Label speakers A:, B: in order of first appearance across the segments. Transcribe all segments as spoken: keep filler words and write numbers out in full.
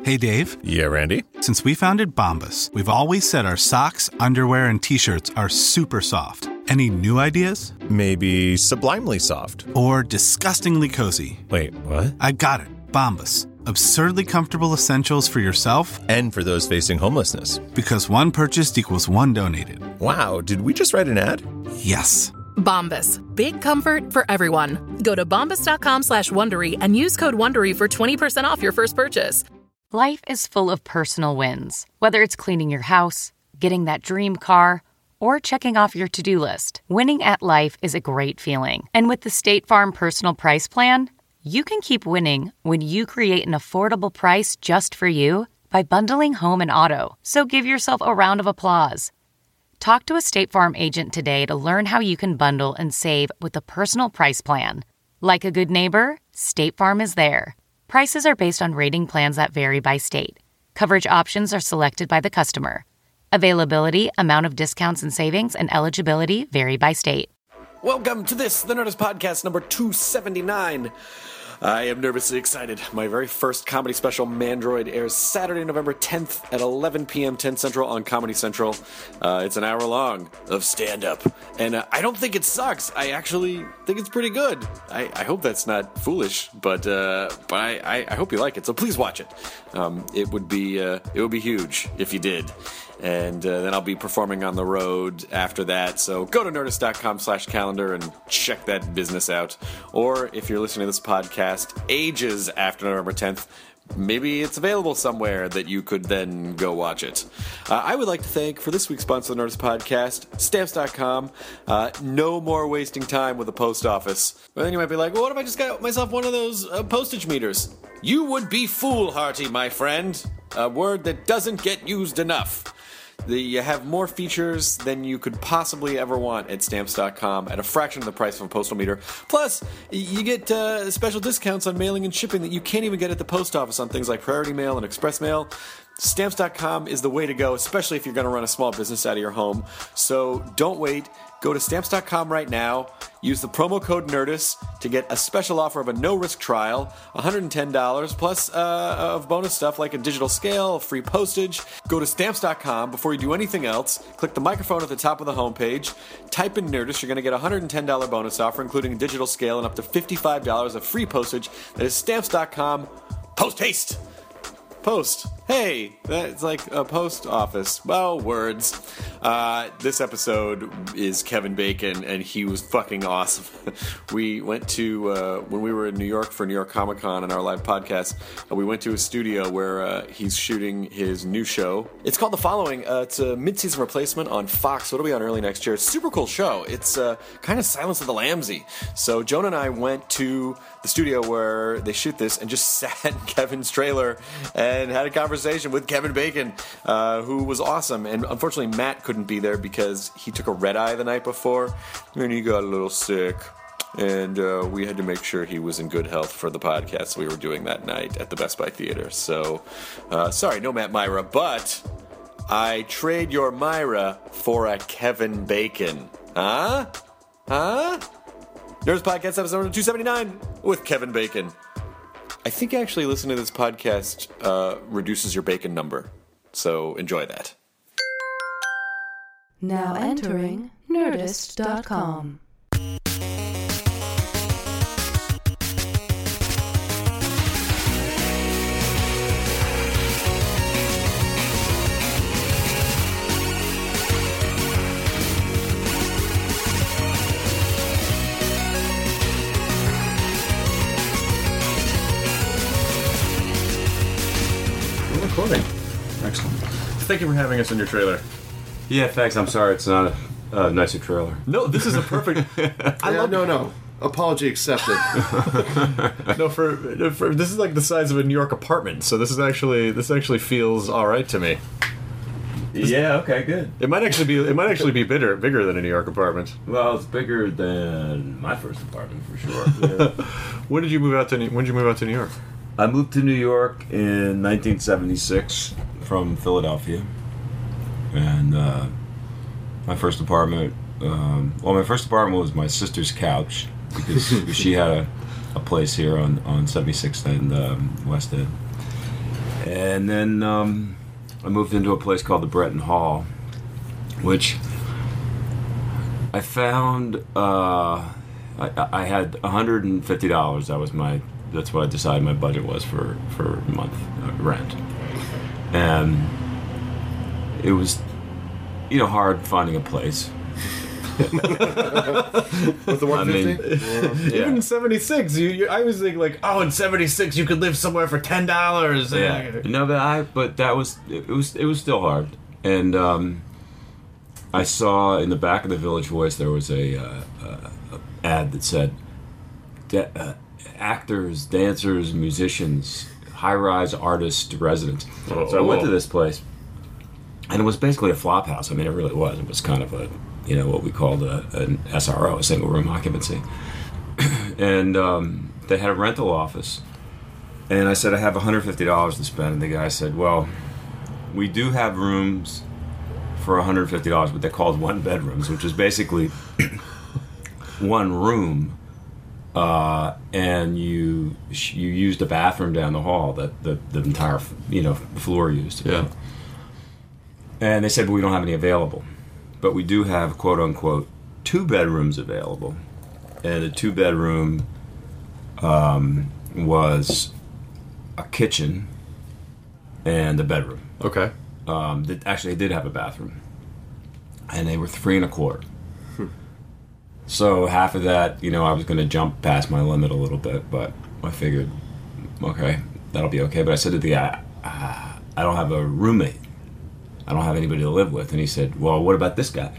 A: Hey, Dave.
B: Yeah, Randy?
A: Since we founded Bombas, we've always said our socks, underwear, and T-shirts are super soft. Any new ideas?
B: Maybe sublimely soft.
A: Or disgustingly cozy.
B: Wait, what?
A: I got it. Bombas. Absurdly comfortable essentials for yourself
B: and for those facing homelessness.
A: Because one purchased equals one donated.
B: Wow, did we just write an ad?
A: Yes.
C: Bombas. Big comfort for everyone. Go to bombas.com slash Wondery and use code Wondery for twenty percent off your first purchase.
D: Life is full of personal wins. Whether it's cleaning your house, getting that dream car, or checking off your to-do list. Winning at life is a great feeling. And with the State Farm Personal Price Plan, you can keep winning when you create an affordable price just for you by bundling home and auto. So give yourself a round of applause. Talk to a State Farm agent today to learn how you can bundle and save with the Personal Price Plan. Like a good neighbor, State Farm is there. Prices are based on rating plans that vary by state. Coverage options are selected by the customer. Availability, amount of discounts and savings, and eligibility vary by state.
E: Welcome to this, the Nerdist Podcast number two seventy-nine. I am nervously excited. My very first comedy special, Mandroid, airs Saturday, November tenth at eleven p.m. ten Central on Comedy Central. Uh, it's an hour long of stand-up. And uh, I don't think it sucks. I actually think it's pretty good. I, I hope that's not foolish, but uh, but I, I, I hope you like it. So please watch it. Um, it would be uh, it would be huge if you did. And uh, then I'll be performing on the road after that. So go to nerdist.com slash calendar and check that business out. Or if you're listening to this podcast ages after November tenth, maybe it's available somewhere that you could then go watch it. Uh, I would like to thank, for this week's sponsor of the Nerdist Podcast, Stamps dot com. Uh, no more wasting time with the post office. But then you might be like, well, what if I just got myself one of those uh, postage meters? You would be foolhardy, my friend. A word that doesn't get used enough. The, you have more features than you could possibly ever want at Stamps dot com at a fraction of the price of a postal meter. Plus, you get uh, special discounts on mailing and shipping that you can't even get at the post office on things like Priority Mail and Express Mail. Stamps dot com is the way to go, especially if you're going to run a small business out of your home. So don't wait. Go to Stamps dot com right now. Use the promo code NERDIST to get a special offer of a no-risk trial, one hundred ten dollars, plus uh, of bonus stuff like a digital scale, free postage. Go to Stamps dot com before you do anything else. Click the microphone at the top of the homepage. Type in NERDIST. You're going to get a one hundred ten dollars bonus offer, including a digital scale and up to fifty-five dollars of free postage. That is Stamps dot com. Post haste! Post. Hey, that's like a post office. Well, words. Uh, this episode is Kevin Bacon, and he was fucking awesome. We went to, uh, when we were in New York for New York Comic Con and our live podcast, uh, we went to a studio where uh, he's shooting his new show. It's called The Following. Uh, it's a mid-season replacement on Fox, so it'll be on early next year. It's a super cool show. It's uh, kind of Silence of the Lambsy. So Jonah and I went to the studio where they shoot this and just sat in Kevin's trailer and had a conversation with Kevin Bacon, uh, who was awesome. And unfortunately, Matt couldn't be there because he took a red eye the night before, and he got a little sick. And uh, we had to make sure he was in good health for the podcast we were doing that night at the Best Buy Theater. So, uh, sorry, no Matt Myra, but I trade your Myra for a Kevin Bacon. Huh? Huh? Nerdist Podcast episode number two seventy-nine with Kevin Bacon. I think actually listening to this podcast uh, reduces your bacon number, so enjoy that.
F: Now entering Nerdist dot com.
G: Recording. Excellent. Thank you for having us in your trailer.
H: Yeah, thanks. I'm sorry it's not a, a nicer trailer.
G: No, this is a perfect... I
I: yeah,
G: love
I: no, no. Apology accepted.
G: no, for, for this is like the size of a New York apartment, so this is actually this actually feels all right to me.
H: This, yeah. Okay. Good.
G: It might actually be. It might actually be bigger, bigger than a New York apartment.
H: Well, it's bigger than my first apartment for sure.
G: Yeah. When did you move out to? When did you move out to New York?
H: I moved to New York in nineteen seventy-six from Philadelphia, and uh, my first apartment. Um, well, my first apartment was my sister's couch because she had a, a place here on on seventy-sixth and um, West End. And then um, I moved into a place called the Breton Hall, which I found. Uh, I, I had one hundred fifty dollars. That was my. That's what I decided my budget was for for a month uh, rent, and it was, you know, hard finding a place.
I: With the one fifty?
H: Yeah.
G: Even in seventy-six, you, you, I was thinking like, oh, in seventy-six you could live somewhere for ten dollars.
H: Yeah. No, but I. But that was. It was. It was still hard. And um, I saw in the back of the Village Voice there was a, uh, uh, a ad that said, da- uh, actors, dancers, musicians, high-rise artist residents.
G: Oh.
H: So I went to this place, and it was basically a flop house. I mean, it really was. It was kind of a, you know, what we called a, an S R O, a single room occupancy. And um, they had a rental office. And I said, I have one hundred fifty dollars to spend. And the guy said, well, we do have rooms for one hundred fifty dollars, but they're called one bedrooms, which is basically one room. Uh, and you you used the bathroom down the hall that the, the entire, you know, floor used.
G: Yeah.
H: And they said, but we don't have any available. But we do have, quote unquote, two bedrooms available. And the two bedroom um, was a kitchen and a bedroom.
G: Okay.
H: Um, that actually, they did have a bathroom. And they were three and a quarter. So half of that, you know, I was going to jump past my limit a little bit, but I figured, okay, that'll be okay. But I said to the guy, uh, I don't have a roommate. I don't have anybody to live with. And he said, well, what about this guy?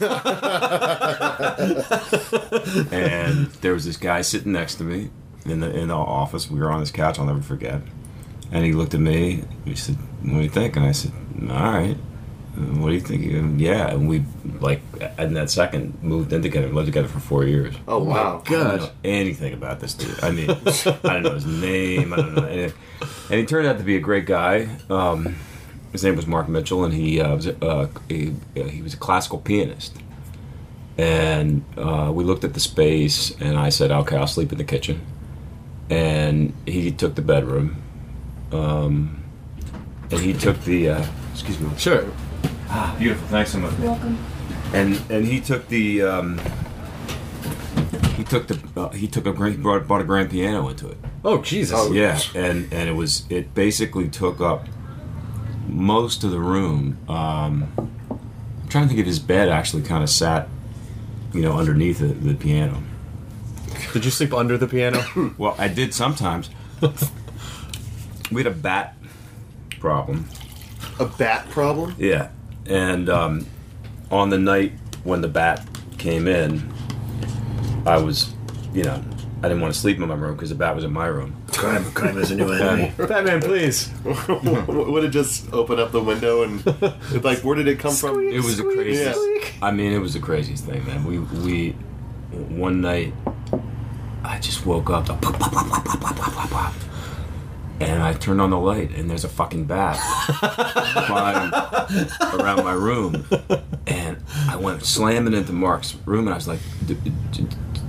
H: And there was this guy sitting next to me in the in the office. We were on this couch, I'll never forget. And he looked at me, he said, what do you think? And I said, all right. What do you think? Yeah, and we, like, in that second, moved in together and lived together for four years.
I: Oh, wow.
H: I don't know anything about this dude. I mean, I don't know his name. I don't know anything. And he turned out to be a great guy. Um, his name was Mark Mitchell, and he uh, was uh, he, he was a classical pianist. And uh, we looked at the space, and I said, okay, I'll sleep in the kitchen. And he took the bedroom. Um, and he took the... Uh, excuse me.
G: Sure.
H: Ah, beautiful. Thanks so much.
F: You're welcome.
H: And and he took the um, he took the uh, he took a great brought bought a grand piano into it.
G: Oh Jesus!
I: Oh.
H: Yeah, and and it was it basically took up most of the room. Um, I'm trying to think if his bed actually kind of sat, you know, underneath the, the piano.
G: Did you sleep under the piano?
H: Well, I did sometimes. We had a bat problem.
I: A bat problem?
H: Yeah, and um, on the night when the bat came in, I was, you know, I didn't want to sleep in my room because the bat was in my room.
G: Crime, crime is a new enemy. Batman, please.
I: Would it just open up the window and, like, where did it come from?
H: It was the craziest.
I: Yeah.
H: I mean, it was the craziest thing, man. We we one night, I just woke up, to pop, pop, pop, pop, pop, pop, pop, pop. And I turned on the light, and there's a fucking bat flying around my room. And I went slamming into Mark's room, and I was like, d- d- d-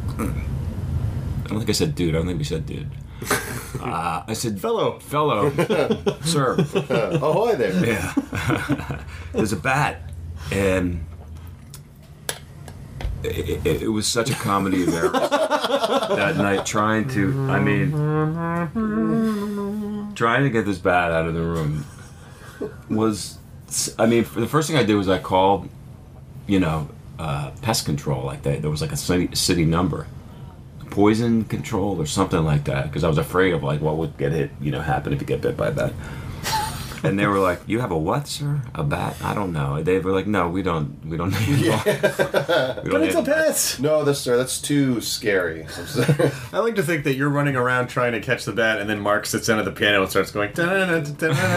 H: I don't think I said dude. I don't think we said dude. Uh, I said,
G: Fellow.
H: fellow, sir.
I: Uh, ahoy there.
H: Yeah. There's a bat. And it, it, it was such a comedy of errors that night, trying to, I mean, trying to get this bat out of the room was, I mean, the first thing I did was I called, you know, uh, pest control. Like that. There was like a city, city number. Poison control or something like that, because I was afraid of like what would get hit, you know, happen if you get bit by a bat. And they were like, "You have a what, sir? A bat? I don't know." They were like, "No, we don't. We don't need
I: Yeah.
H: we don't
G: But it's
H: need
G: a pet.
I: No, that's, sir, that's too scary. I'm sorry.
G: I like to think that you're running around trying to catch the bat, and then Mark sits down at the piano and starts going.
H: That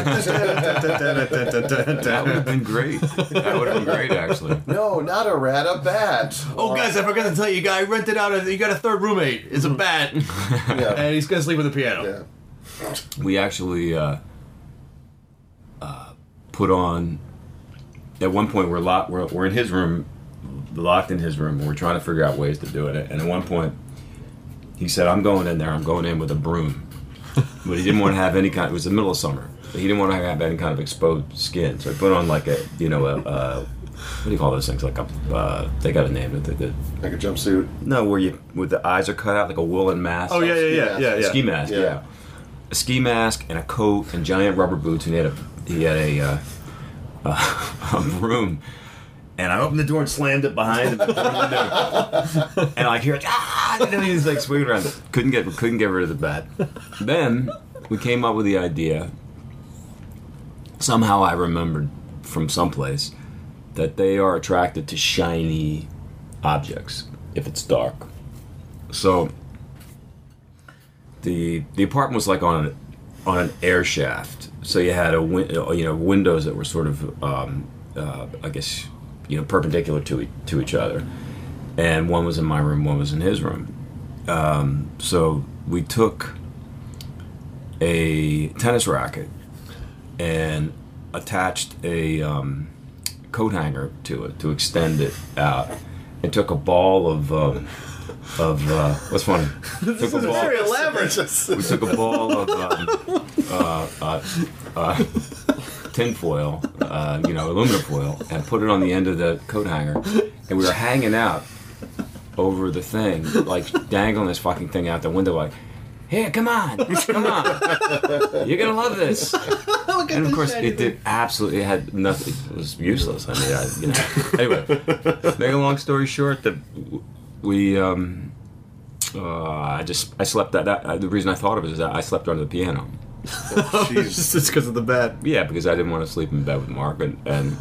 H: would have been great. That would have been great, actually.
I: No, not a rat, a bat.
G: Oh, guys, I forgot to tell you, guy, rented out. A, you got a third roommate. It's a bat,
I: Yeah.
G: and he's gonna sleep with a piano.
I: Yeah.
H: We actually uh, uh, put on. At one point, we're locked. We're, we're in his room, locked in his room. And we're trying to figure out ways to do it. And at one point, he said, "I'm going in there. I'm going in with a broom." But he didn't want to have any kind. It was the middle of summer. he didn't want to have any kind of exposed skin, so he put on like a, you know, a, a what do you call those things? Like a, uh, they got a name. The, the,
I: Like a jumpsuit.
H: no, where you where the eyes are cut out, like a woolen mask.
G: Oh yeah, yeah, yeah, yeah, yeah.
H: Ski mask, yeah.
I: Yeah.
H: A ski mask and a coat and giant rubber boots, and he had a he had a, uh, a, a broom. And I opened the door and slammed it behind him. And I hear it, ah! And then he's like swinging around. Couldn't get couldn't get rid of the bat. Then we came up with the idea. Somehow I remembered from someplace that they are attracted to shiny objects if it's dark. So the the apartment was like on an, on an air shaft. So you had a win- you know windows that were sort of um, uh, I guess you know perpendicular to e- to each other, and one was in my room, one was in his room. Um, so we took a tennis racket and attached a um, coat hanger to it to extend it out, and took a ball of um, of uh, what's funny?
G: This
H: took
G: is
H: a ball,
G: very elaborate.
H: we took a ball of um, uh, uh, uh, tinfoil, uh, you know, aluminum foil, and put it on the end of the coat hanger, and we were hanging out over the thing, like dangling this fucking thing out the window, like, "Here, come on, come on, you're gonna love this." And of course, it did absolutely. It had nothing. It was useless. I mean, I, you know. Anyway, make a long story short, that we, um, uh, I just I slept that. that the reason I thought of it is that I slept under the piano.
I: Oh,
G: Just it's because of the bat.
H: Yeah, because I didn't want to sleep in bed with Mark, and, and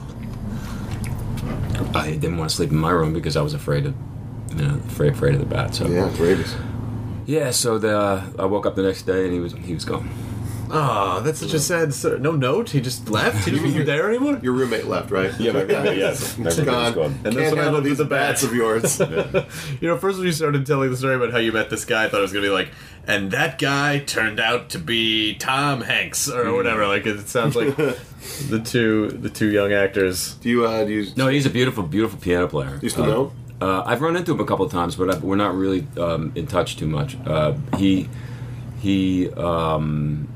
H: I didn't want to sleep in my room because I was afraid of, you know, afraid afraid of the bat. So
I: Yeah, rabies.
H: yeah, so the I woke up the next day and he was he was gone.
G: Oh, that's such a sad story. No note. He just left. He didn't even there anymore.
I: Your roommate left, right?
H: Yeah, my roommate, yes. My
I: It's
H: roommate
I: gone.
H: was gone.
G: And that's
I: Can't
G: when I
I: handle
G: lived with
I: these
G: the
I: bats
G: bats.
I: of yours.
G: You know, first when you started telling the story about how you met this guy, I thought it was gonna be like, and that guy turned out to be Tom Hanks or whatever. Like it sounds like the two the two young actors.
I: Do you, uh, do you,
H: No, he's a beautiful, beautiful piano player.
I: do you still
H: Uh,
I: know?
H: Uh, I've run into him a couple of times, but I, we're not really um, in touch too much. Uh, he he um,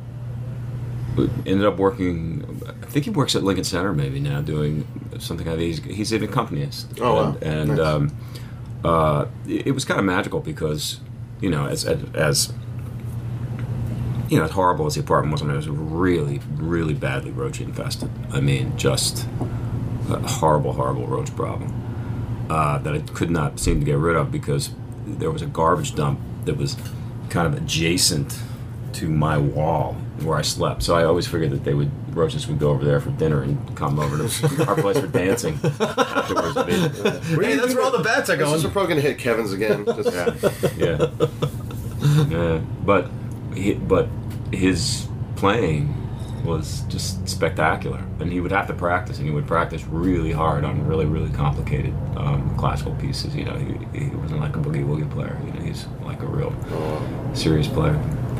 H: ended up working. I think he works at Lincoln Center maybe now, doing something like that. He's, he's an accompanist.
I: Oh, wow.
H: And, and
I: Nice.
H: um, uh, it, it was kind of magical because, you know, as as, as you know, as horrible as the apartment was, I mean, it was really, really badly roach infested. I mean, just a horrible, horrible roach problem. Uh, that I could not seem to get rid of because there was a garbage dump that was kind of adjacent to my wall where I slept. So I always figured that they would roaches would go over there for dinner and come over to our place for dancing afterwards.
G: Hey, that's where all the bats are
I: This
G: going.
I: is probably going to hit Kevin's again. Just,
H: Yeah, yeah. But he, but his playing was just spectacular, and he would have to practice, and he would practice really hard on really, really complicated um, classical pieces. You know, he, he wasn't like a boogie woogie player. You know, he's like a real serious player.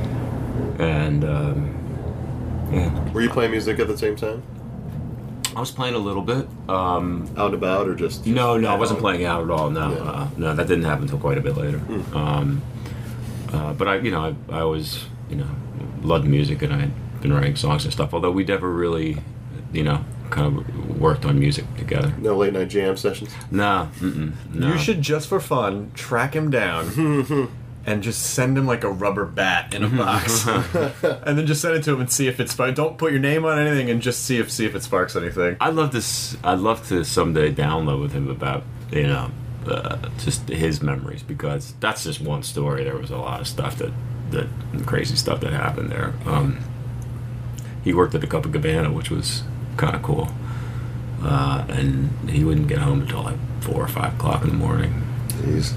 H: And um, yeah,
I: Were you playing music at the same time?
H: I was playing a little bit. Um,
I: Out and about, or just?
H: no, no, I
I: at
H: wasn't
I: home?
H: playing out at all. No,
I: Yeah.
H: uh, no, that didn't happen until quite a bit later. Um, uh, but I, you know, I, I always, you know, loved music, and I had been writing songs and stuff. Although we never really, you know, kind of worked on music together.
I: No late night jam sessions?
H: Nah, mm-mm, no.
G: You should just for fun track him down and just send him like a rubber bat in a box, and then just send it to him and see if it sparks. Don't put your name on anything, and just see if see if it sparks anything.
H: I'd love to. s- I'd love to someday download with him about, you know, uh, just his memories, because that's just one story. There was a lot of stuff that that crazy stuff that happened there. Um, he worked at the Copacabana, which was kind of cool, uh, and he wouldn't get home until like four or five o'clock in the morning.
I: Jeez.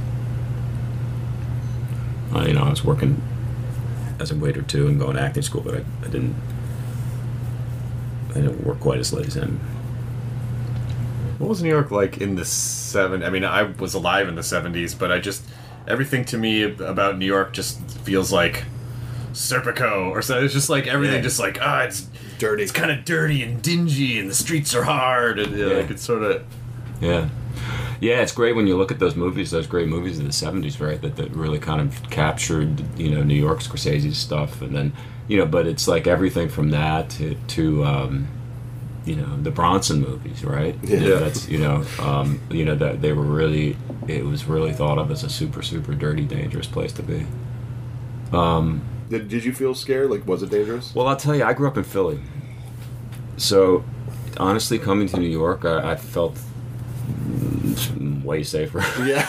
H: Uh, you know, I was working as a waiter too and going to acting school, but I, I didn't. I didn't work quite as late as him.
G: What was New York like in the seventies? I mean, I was alive in the seventies, but I just everything to me about New York just feels like Serpico or so. It's just like everything,
I: Yeah.
G: just like ah, it's
I: Dirty.
G: It's kind of dirty and dingy, and the streets are hard, and yeah.
H: Yeah.
G: like it's sort of.
H: Yeah. Yeah, it's great when you look at those movies, those great movies of the seventies, right, that, that really kind of captured, you know, New York, Scorsese's stuff, and then you know, but it's like everything from that to, to um, you know, the Bronson movies, right?
I: Yeah.
H: That's, you know, um, you know, that they were really, it was really thought of as a super, super dirty, dangerous place to be. Um,
I: Did, did you feel scared? Like, was it dangerous?
H: well, I'll tell you, I grew up in Philly. So, honestly, coming to New York, I, I felt way safer.
I: Yeah.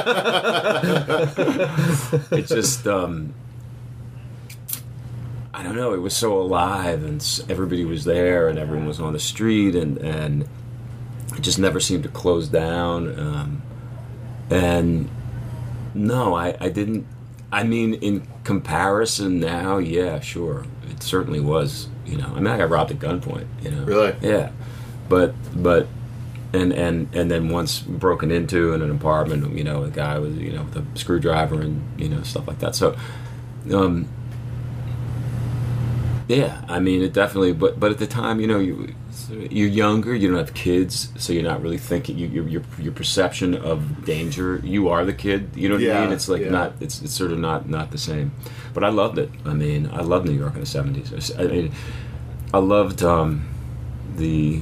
H: It just, um, I don't know, it was so alive, and s- everybody was there, and everyone was on the street, and, and it just never seemed to close down. Um, and no, I, I didn't, I mean, in comparison now, yeah, sure, it certainly was, you know, I mean, I got robbed at gunpoint, you know.
I: Really?
H: Yeah. But, but, and, and, and then once broken into in an apartment, you know, a guy was, you know, with a screwdriver and, you know, stuff like that. So, um, yeah, I mean, it definitely, but but at the time, you know, you, you're younger, you don't have kids, so you're not really thinking, you, your, your your perception of danger, you are the kid, you know what
I: Yeah,
H: I mean? It's like
I: yeah.
H: not, it's it's sort of not, not the same. But I loved it. I mean, I loved New York in the seventies. I, I mean, I loved um, the,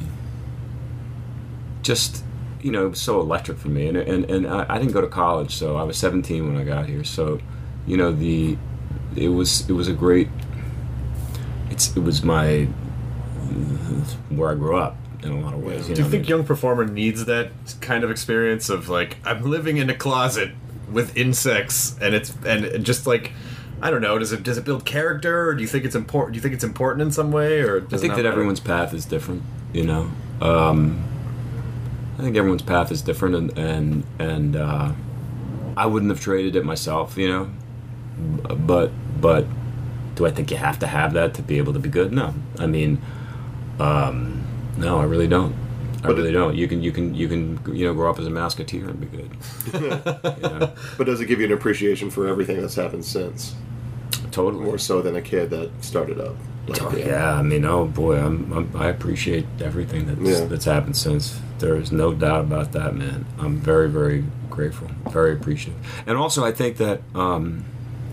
H: just, you know, it was so electric for me. And, and, and I, I didn't go to college, so I was seventeen when I got here. So, you know, the, it was, it was a great, It's, it was my where I grew up in a lot of ways. You
G: Do you
H: know,
G: think
H: I mean,
G: young performer needs that kind of experience of like I'm living in a closet with insects and it's and just like I don't know, does it does it build character, or do you think it's important? Do you think it's important in some way, or
H: I
G: does
H: think
G: it not
H: that
G: matter?
H: everyone's path is different. You know, um, I think everyone's path is different, and and and uh, I wouldn't have traded it myself. You know, but but. Do I think you have to have that to be able to be good? No, I mean, um, no, I really don't. I
I: But
H: really
I: it-
H: don't. You can, you can, you can, you know, grow up as a Mouseketeer and be good. You know?
I: But does it give you an appreciation for everything that's happened since?
H: Totally.
I: More so than a kid that started up. Like,
H: Oh, yeah, I mean, oh boy, I'm, I'm, I appreciate everything that's
I: Yeah.
H: that's happened since. There is no doubt about that, man. I'm very, very grateful, very appreciative, and also I think that. Um,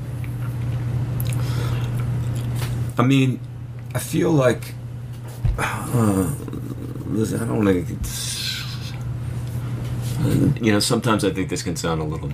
H: I mean, I feel like uh, listen, I don't want to. You know, sometimes I think this can sound a little.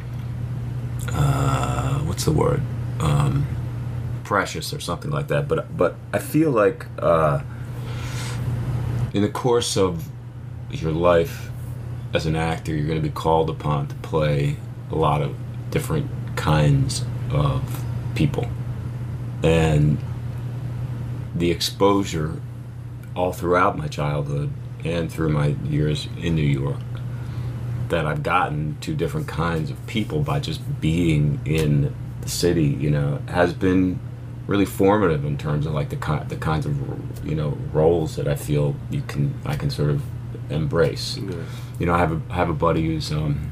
H: Uh, what's the word? Um, precious or something like that. But but I feel like uh, in the course of your life as an actor, you're going to be called upon to play a lot of different kinds of people, and the exposure all throughout my childhood and through my years in New York that I've gotten to different kinds of people by just being in the city, you know, has been really formative in terms of like the ki- the kinds of, you know, roles that I feel you can I can sort of embrace.
I: Yeah.
H: You know, I have a I have a buddy who's um,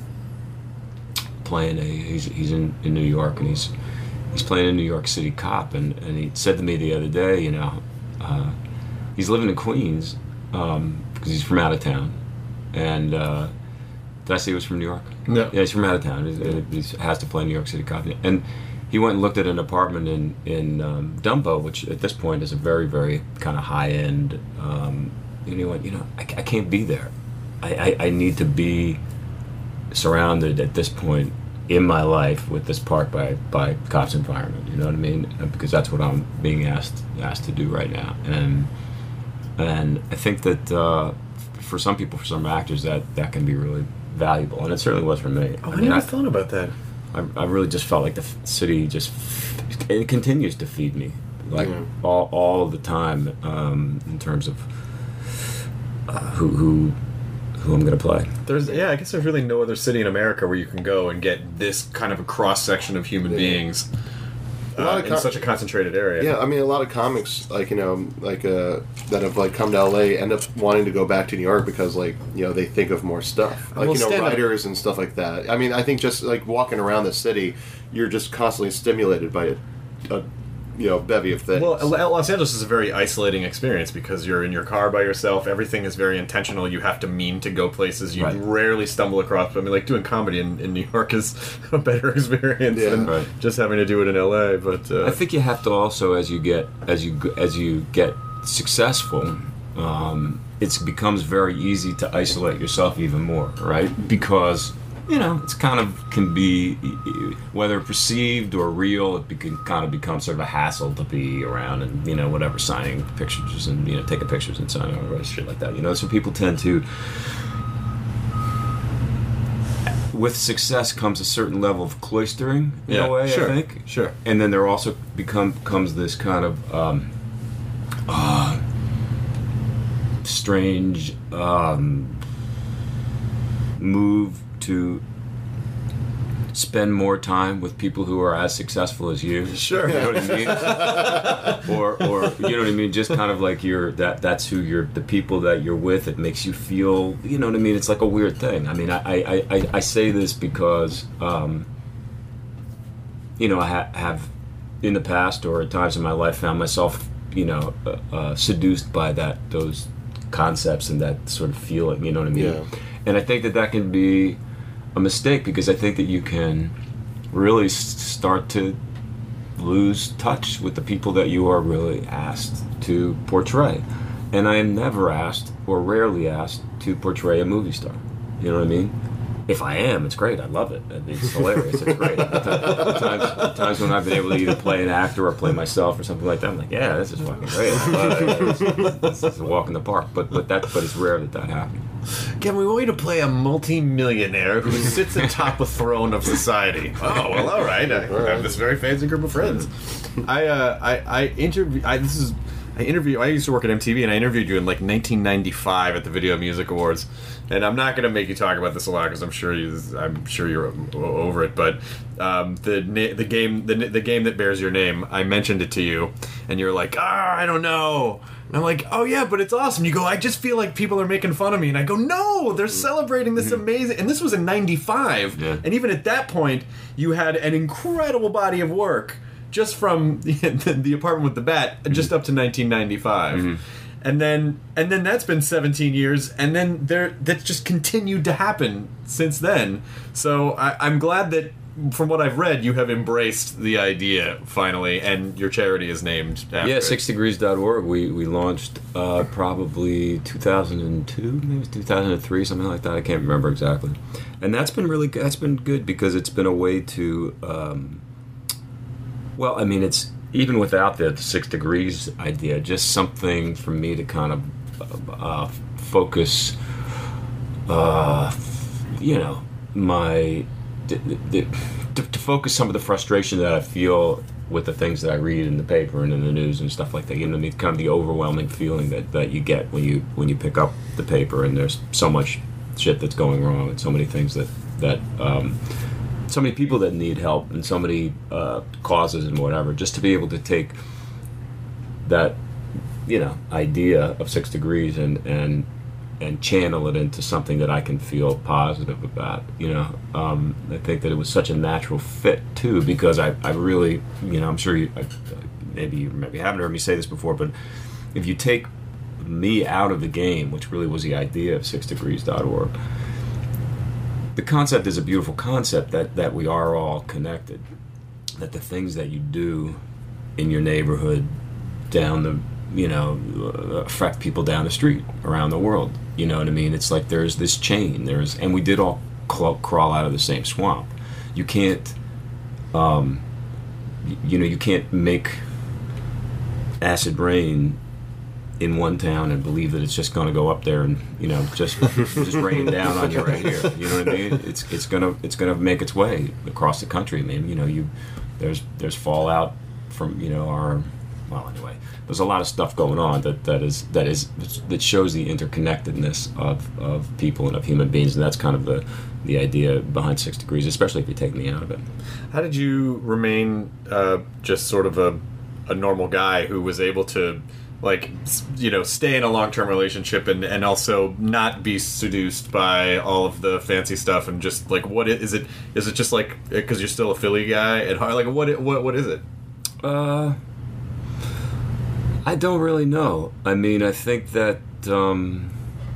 H: playing a he's he's in, in New York, and he's he's playing a New York City cop, and, and he said to me the other day, you know, uh, he's living in Queens um, because he's from out of town. And uh, did I say he was from New York?
G: No.
H: Yeah, he's from out of town. He's, he has to play New York City cop. And he went and looked at an apartment in, in um, Dumbo, which at this point is a very, very kind of high-end, um, and he went, you know, I, I can't be there. I, I, I need to be surrounded at this point in my life with this part by by cops environment, you know what I mean? Because that's what I'm being asked asked to do right now, and and I think that uh, for some people, for some actors, that that can be really valuable, and it certainly was for me.
G: Oh, I,
H: mean,
G: never
H: I,
G: thought about that.
H: I, I really just felt like the f- city just it continues to feed me, like
I: Yeah.
H: all all the time, um, in terms of uh, who who who I'm going to play.
G: There's yeah, I guess there's really no other city in America where you can go and get this kind of a cross section of human
I: Yeah.
G: beings
I: A lot
G: uh,
I: of
G: in
I: com-
G: such a concentrated area.
I: Yeah, I mean, a lot of comics, like, you know, like, uh, that have, like, come to L A end up wanting to go back to New York because, like, you know, they think of more stuff. Like,
G: Well,
I: you know,
G: stand-up-
I: writers and stuff like that. I mean, I think just, like, walking around the city, you're just constantly stimulated by a, a you know bevy of things.
G: Well, Los Angeles is a very isolating experience because you're in your car by yourself. Everything is very intentional. You have to mean to go places. You
H: Right.
G: rarely stumble across. I mean, like doing comedy in, in New York is a better experience
I: Yeah.
G: than
H: Right.
G: just having to do it in L A. But uh,
H: I think you have to also, as you get as you g- as you get successful, um, it becomes very easy to isolate yourself even more, right? Because you know it's kind of can be whether perceived or real, it can kind of become sort of a hassle to be around and you know whatever signing pictures and you know taking pictures and signing or shit like that. You know, so people tend to. With success comes a certain level of cloistering in
G: Yeah,
H: a way,
G: sure,
H: I think.
G: sure.
H: And then there also become comes this kind of um, uh, strange um, move to spend more time with people who are as successful as you.
G: Sure.
H: You know what I mean? or, or you know what I mean? Just kind of like you're that. That's who you're. The people that you're with. It makes you feel. You know what I mean? It's like a weird thing. I mean, I I, I, I say this because um, you know I ha- have in the past or at times in my life found myself you know uh, uh, seduced by that those concepts and that sort of feeling. You know what I mean?
I: Yeah.
H: And I think that that can be a mistake because I think that you can really s- start to lose touch with the people that you are really asked to portray. And I am never asked or rarely asked to portray a movie star. You know what I mean? If I am, it's great. I love it. I mean, it's hilarious. It's great. The times, the times when I've been able to either play an actor or play myself or something like that, I'm like, yeah, this is fucking great. I love it. This is a walk in the park. But but that but it's rare that that happens.
G: Kevin, we want you to play a multi-millionaire who sits atop a throne of society. Oh, well, all right. I have this very fancy group of friends. I, uh, I, I interview. I this is. I interview. I used to work at M T V, and I interviewed you in like nineteen ninety-five at the Video Music Awards. And I'm not going to make you talk about this a lot because I'm sure you. I'm sure you're over it. But um, the the game the the game that bears your name, I mentioned it to you, and you're like, ah, I don't know. And I'm like, oh yeah, but it's awesome. You go, I just feel like people are making fun of me, and I go, no, they're celebrating this amazing. And this was in ninety-five,
H: Yeah.
G: and even at that point, you had an incredible body of work. Just from the, the Apartment with the Bat, just up to nineteen ninety-five,
H: Mm-hmm.
G: and then and then that's been seventeen years, and then there that's just continued to happen since then. So I, I'm glad that, from what I've read, you have embraced the idea finally, and your charity is named after
H: Yeah,
G: it.
H: six degrees dot org. We we launched uh, probably two thousand two, maybe it was two thousand three, something like that. I can't remember exactly. And that's been really good. That's been good because it's been a way to. Um, Well, I mean, it's even without the six degrees idea, just something for me to kind of uh, focus, uh, you know, my d- d- to, to focus some of the frustration that I feel with the things that I read in the paper and in the news and stuff like that. You know, what I mean, kind of the overwhelming feeling that, that you get when you when you pick up the paper and there's so much shit that's going wrong and so many things that that. Um, so many people that need help and so many uh, causes and whatever, just to be able to take that, you know, idea of six degrees and, and, and channel it into something that I can feel positive about, you know. Um, I think that it was such a natural fit too, because I, I really, you know, I'm sure you, I, maybe you maybe haven't heard me say this before, but if you take me out of the game, which really was the idea of six degrees dot org, the concept is a beautiful concept that, that we are all connected, that the things that you do in your neighborhood down the, you know, uh, affect people down the street around the world. You know what I mean? It's like there's this chain. There's, and we did all cl- crawl out of the same swamp. You can't, um, y- you know, you can't make acid rain in one town and believe that it's just going to go up there and, you know, just just rain down on you right here. You know what I mean? It's it's gonna it's gonna make its way across the country. I mean, you know, you there's there's fallout from, you know, our, well, anyway, there's a lot of stuff going on that, that is that is that shows the interconnectedness of, of people and of human beings, and that's kind of the the idea behind Six Degrees, especially if you take me out of it.
G: How did you remain uh, just sort of a a normal guy who was able to, like, you know, stay in a long-term relationship and, and also not be seduced by all of the fancy stuff, and just, like, what is it? Is it just, like, because you're still a Philly guy at heart? Like, what what what is it?
H: Uh, I don't really know. I mean, I think that um,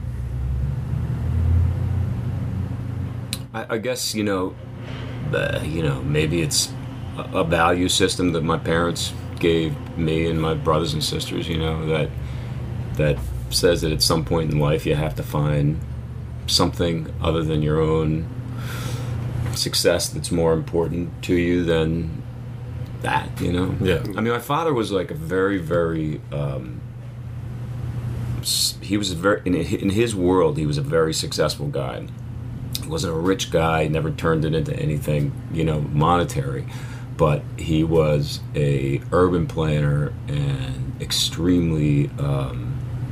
H: I, I guess you know, uh, you know, maybe it's a, a value system that my parents gave me and my brothers and sisters. You know, that that says that at some point in life you have to find something other than your own success that's more important to you than that, you know?
G: Yeah.
H: I mean, my father was like a very, very, um, he was a very, in, in his world, he was a very successful guy. He wasn't a rich guy, never turned it into anything, you know, monetary, but he was a urban planner and extremely, um,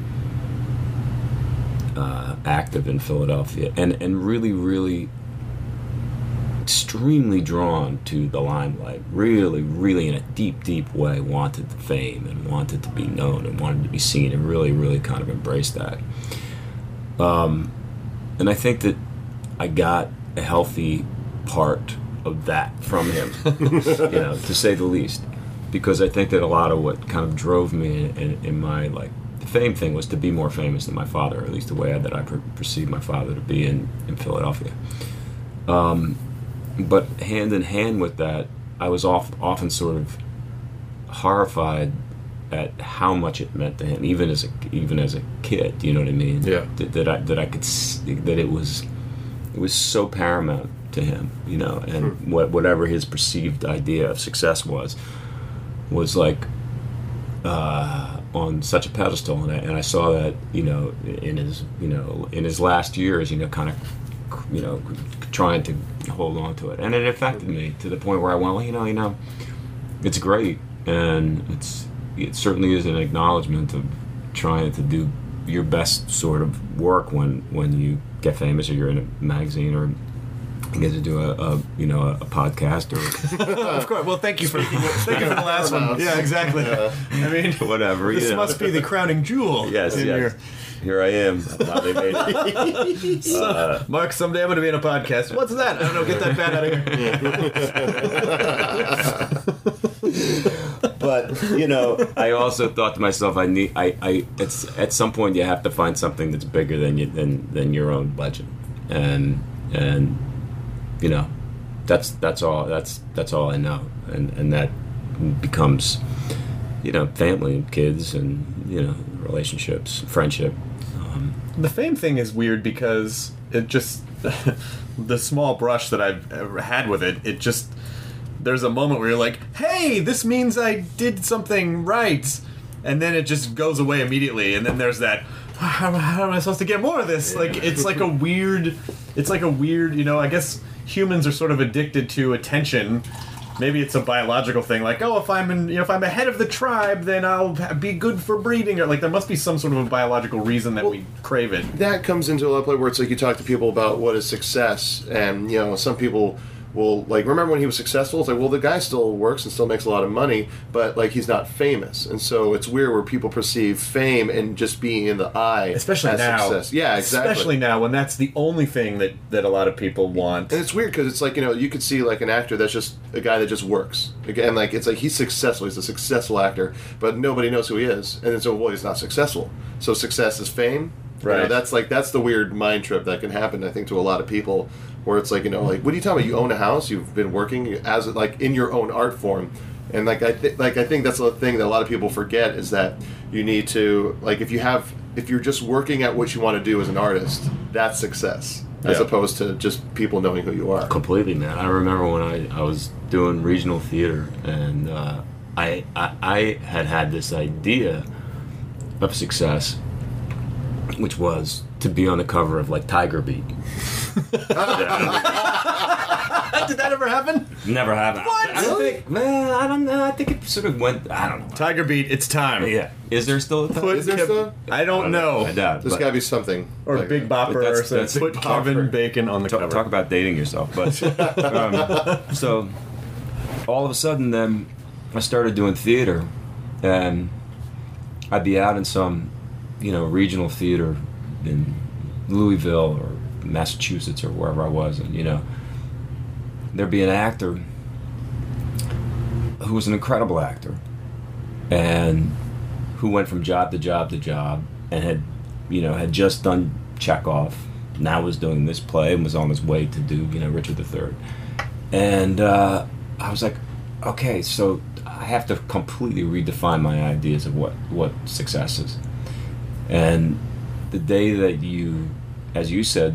H: uh, active in Philadelphia and, and really, really extremely drawn to the limelight, really, really in a deep, deep way wanted the fame and wanted to be known and wanted to be seen and really, really kind of embraced that. Um, and I think that I got a healthy part of that from him, you know, to say the least, because I think that a lot of what kind of drove me in, in, in my, like, the fame thing was to be more famous than my father, or at least the way that I per- perceived my father to be in, in Philadelphia. Um, But hand in hand with that, I was oft, often sort of horrified at how much it meant to him, even as a even as a kid. You know what I mean?
G: Yeah.
H: That, that I that I could see, that it was it was so paramount to him. You know, and hmm. what whatever his perceived idea of success was was like uh, on such a pedestal, and I, and I saw that, you know, in his you know in his last years, you know, kind of you know trying to hold on to it, and it affected me to the point where I went, well, you know, you know, it's great, and it's it certainly is an acknowledgement of trying to do your best sort of work when when you get famous, or you're in a magazine, or you get to do a, a you know a, a podcast, or
G: of course. Well, thank you for thank you for the last one. Yeah, exactly. Yeah. I mean,
H: whatever.
G: This
H: you know.
G: must be the crowning jewel.
H: Yes,
G: in
H: yes.
G: Your...
H: Here I am. Wow, they made it.
G: So, uh, Mark, someday I'm going to be in a podcast. What's that? I don't know. Get that bat out
H: of here. But you know, I also thought to myself, I need. I. I. It's at some point you have to find something that's bigger than you than than your own budget, and and you know, that's that's all. That's that's all I know, and and that becomes, you know, family and kids, and you know, relationships, friendship. Um,
G: the fame thing is weird because it just the small brush that I've ever had with it, it just there's a moment where you're like, hey, this means I did something right, and then it just goes away immediately, and then there's that, how, how am I supposed to get more of this? Like, it's like a weird it's like a weird, you know, I guess humans are sort of addicted to attention. Maybe it's a biological thing, like, oh, if I'm in, you know, if I'm ahead of the tribe, then I'll be good for breeding. Or like, there must be some sort of a biological reason that well, we crave it.
I: That comes into a lot of play where it's like you talk to people about what is success, and you know, some people will like remember when he was successful. It's like, well, the guy still works and still makes a lot of money, but like he's not famous, and so it's weird where people perceive fame and just being in the eye,
G: especially
I: as
G: now.
I: Success. Yeah, exactly.
G: Especially now when that's the only thing that, that a lot of people want.
I: And it's weird because it's like, you know, you could see like an actor that's just a guy that just works. Again, like it's like he's successful. He's a successful actor, but nobody knows who he is, and then so well, he's not successful. So success is fame. Right. You know, that's like that's the weird mind trip that can happen, I think, to a lot of people. Where it's like, you know, like, what are you talking about? You own a house, you've been working as like in your own art form, and like I th- like I think that's the thing that a lot of people forget is that you need to like if you have if you're just working at what you want to do as an artist, that's success, as yeah. opposed to just people knowing who you are.
H: Completely, man. I remember when I, I was doing regional theater, and uh, I, I I had had this idea of success, which was to be on the cover of like Tiger Beat.
G: Did that ever happen?
H: Never happened.
G: What?
H: I don't think. Man, I don't know. I think it sort of went. I don't know.
G: Tiger Beat. It's time.
H: Yeah. Is there still a time?
I: Is there still?
G: I don't, I don't know. know.
H: I doubt.
I: There's got to be something.
G: Or like Big Bopper or something. Put Kevin Bacon on the
H: talk,
G: cover.
H: Talk about dating yourself. But um, so all of a sudden, then I started doing theater, and I'd be out in some, you know, regional theater in Louisville or Massachusetts or wherever I was, and you know, there'd be an actor who was an incredible actor and who went from job to job to job and had, you know, had just done Chekhov, now was doing this play and was on his way to do, you know, Richard the Third. And uh, I was like, okay, so I have to completely redefine my ideas of what, what success is. And the day that you, as you said,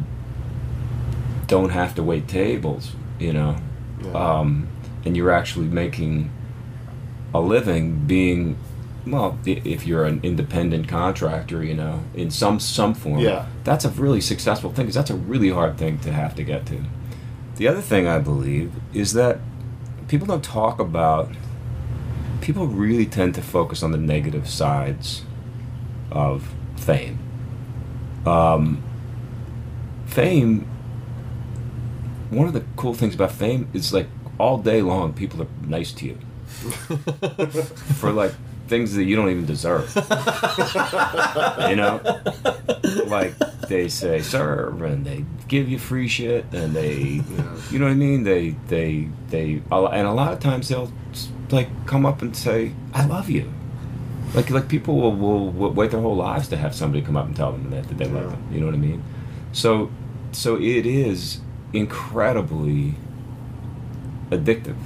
H: don't have to wait tables, you know, yeah. um, and you're actually making a living being, well, if you're an independent contractor, you know, in some some form,
I: yeah.
H: that's a really successful thing, because that's a really hard thing to have to get to. The other thing I believe is that people don't talk about, people really tend to focus on the negative sides of fame. Um, fame, one of the cool things about fame is, like, all day long people are nice to you for, like, things that you don't even deserve. You know, like, they say sir, and they give you free shit, and they, yeah. you know what I mean, they they they and a lot of times they'll, like, come up and say I love you. Like, like people will, will, will wait their whole lives to have somebody come up and tell them that, that they yeah. love them. You know what I mean? So, so it is incredibly addictive,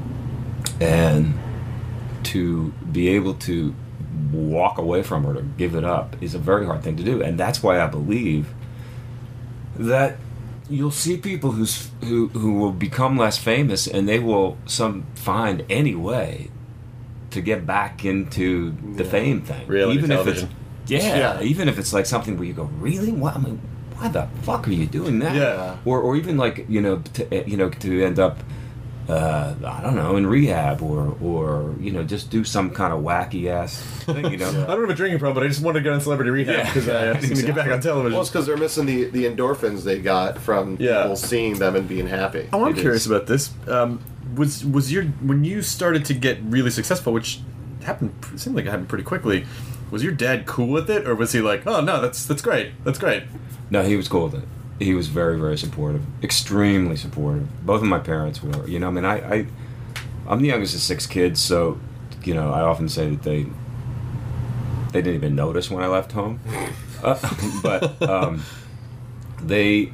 H: and to be able to walk away from it or give it up is a very hard thing to do. And that's why I believe that you'll see people who's, who who will become less famous, and they will some find any way to get back into the yeah. fame thing.
G: Reality
H: even
G: television.
H: If it's, yeah, yeah, even if it's like something where you go, really? What? I mean, why the fuck are you doing that?
G: Yeah.
H: Or or even, like, you know, to, you know, to end up, uh, I don't know, in rehab, or or you know, just do some kind of wacky ass thing. You know,
G: yeah. I don't have a drinking problem, but I just want to go in celebrity rehab because yeah. I just exactly. need to get back on television.
I: Well, it's because they're missing the, the endorphins they got from
G: yeah.
I: people seeing them and being happy.
G: Oh, I'm
I: it
G: curious
I: is.
G: about this. Um, was was your when you started to get really successful, which happened, it seemed like it happened pretty quickly. Was your dad cool with it, or was he like, "Oh no, that's that's great, that's great"?
H: No, he was cool with it. He was very, very supportive, extremely supportive. Both of my parents were. You know, I mean, I, I I'm the youngest of six kids, so, you know, I often say that they they didn't even notice when I left home, uh, but um, they.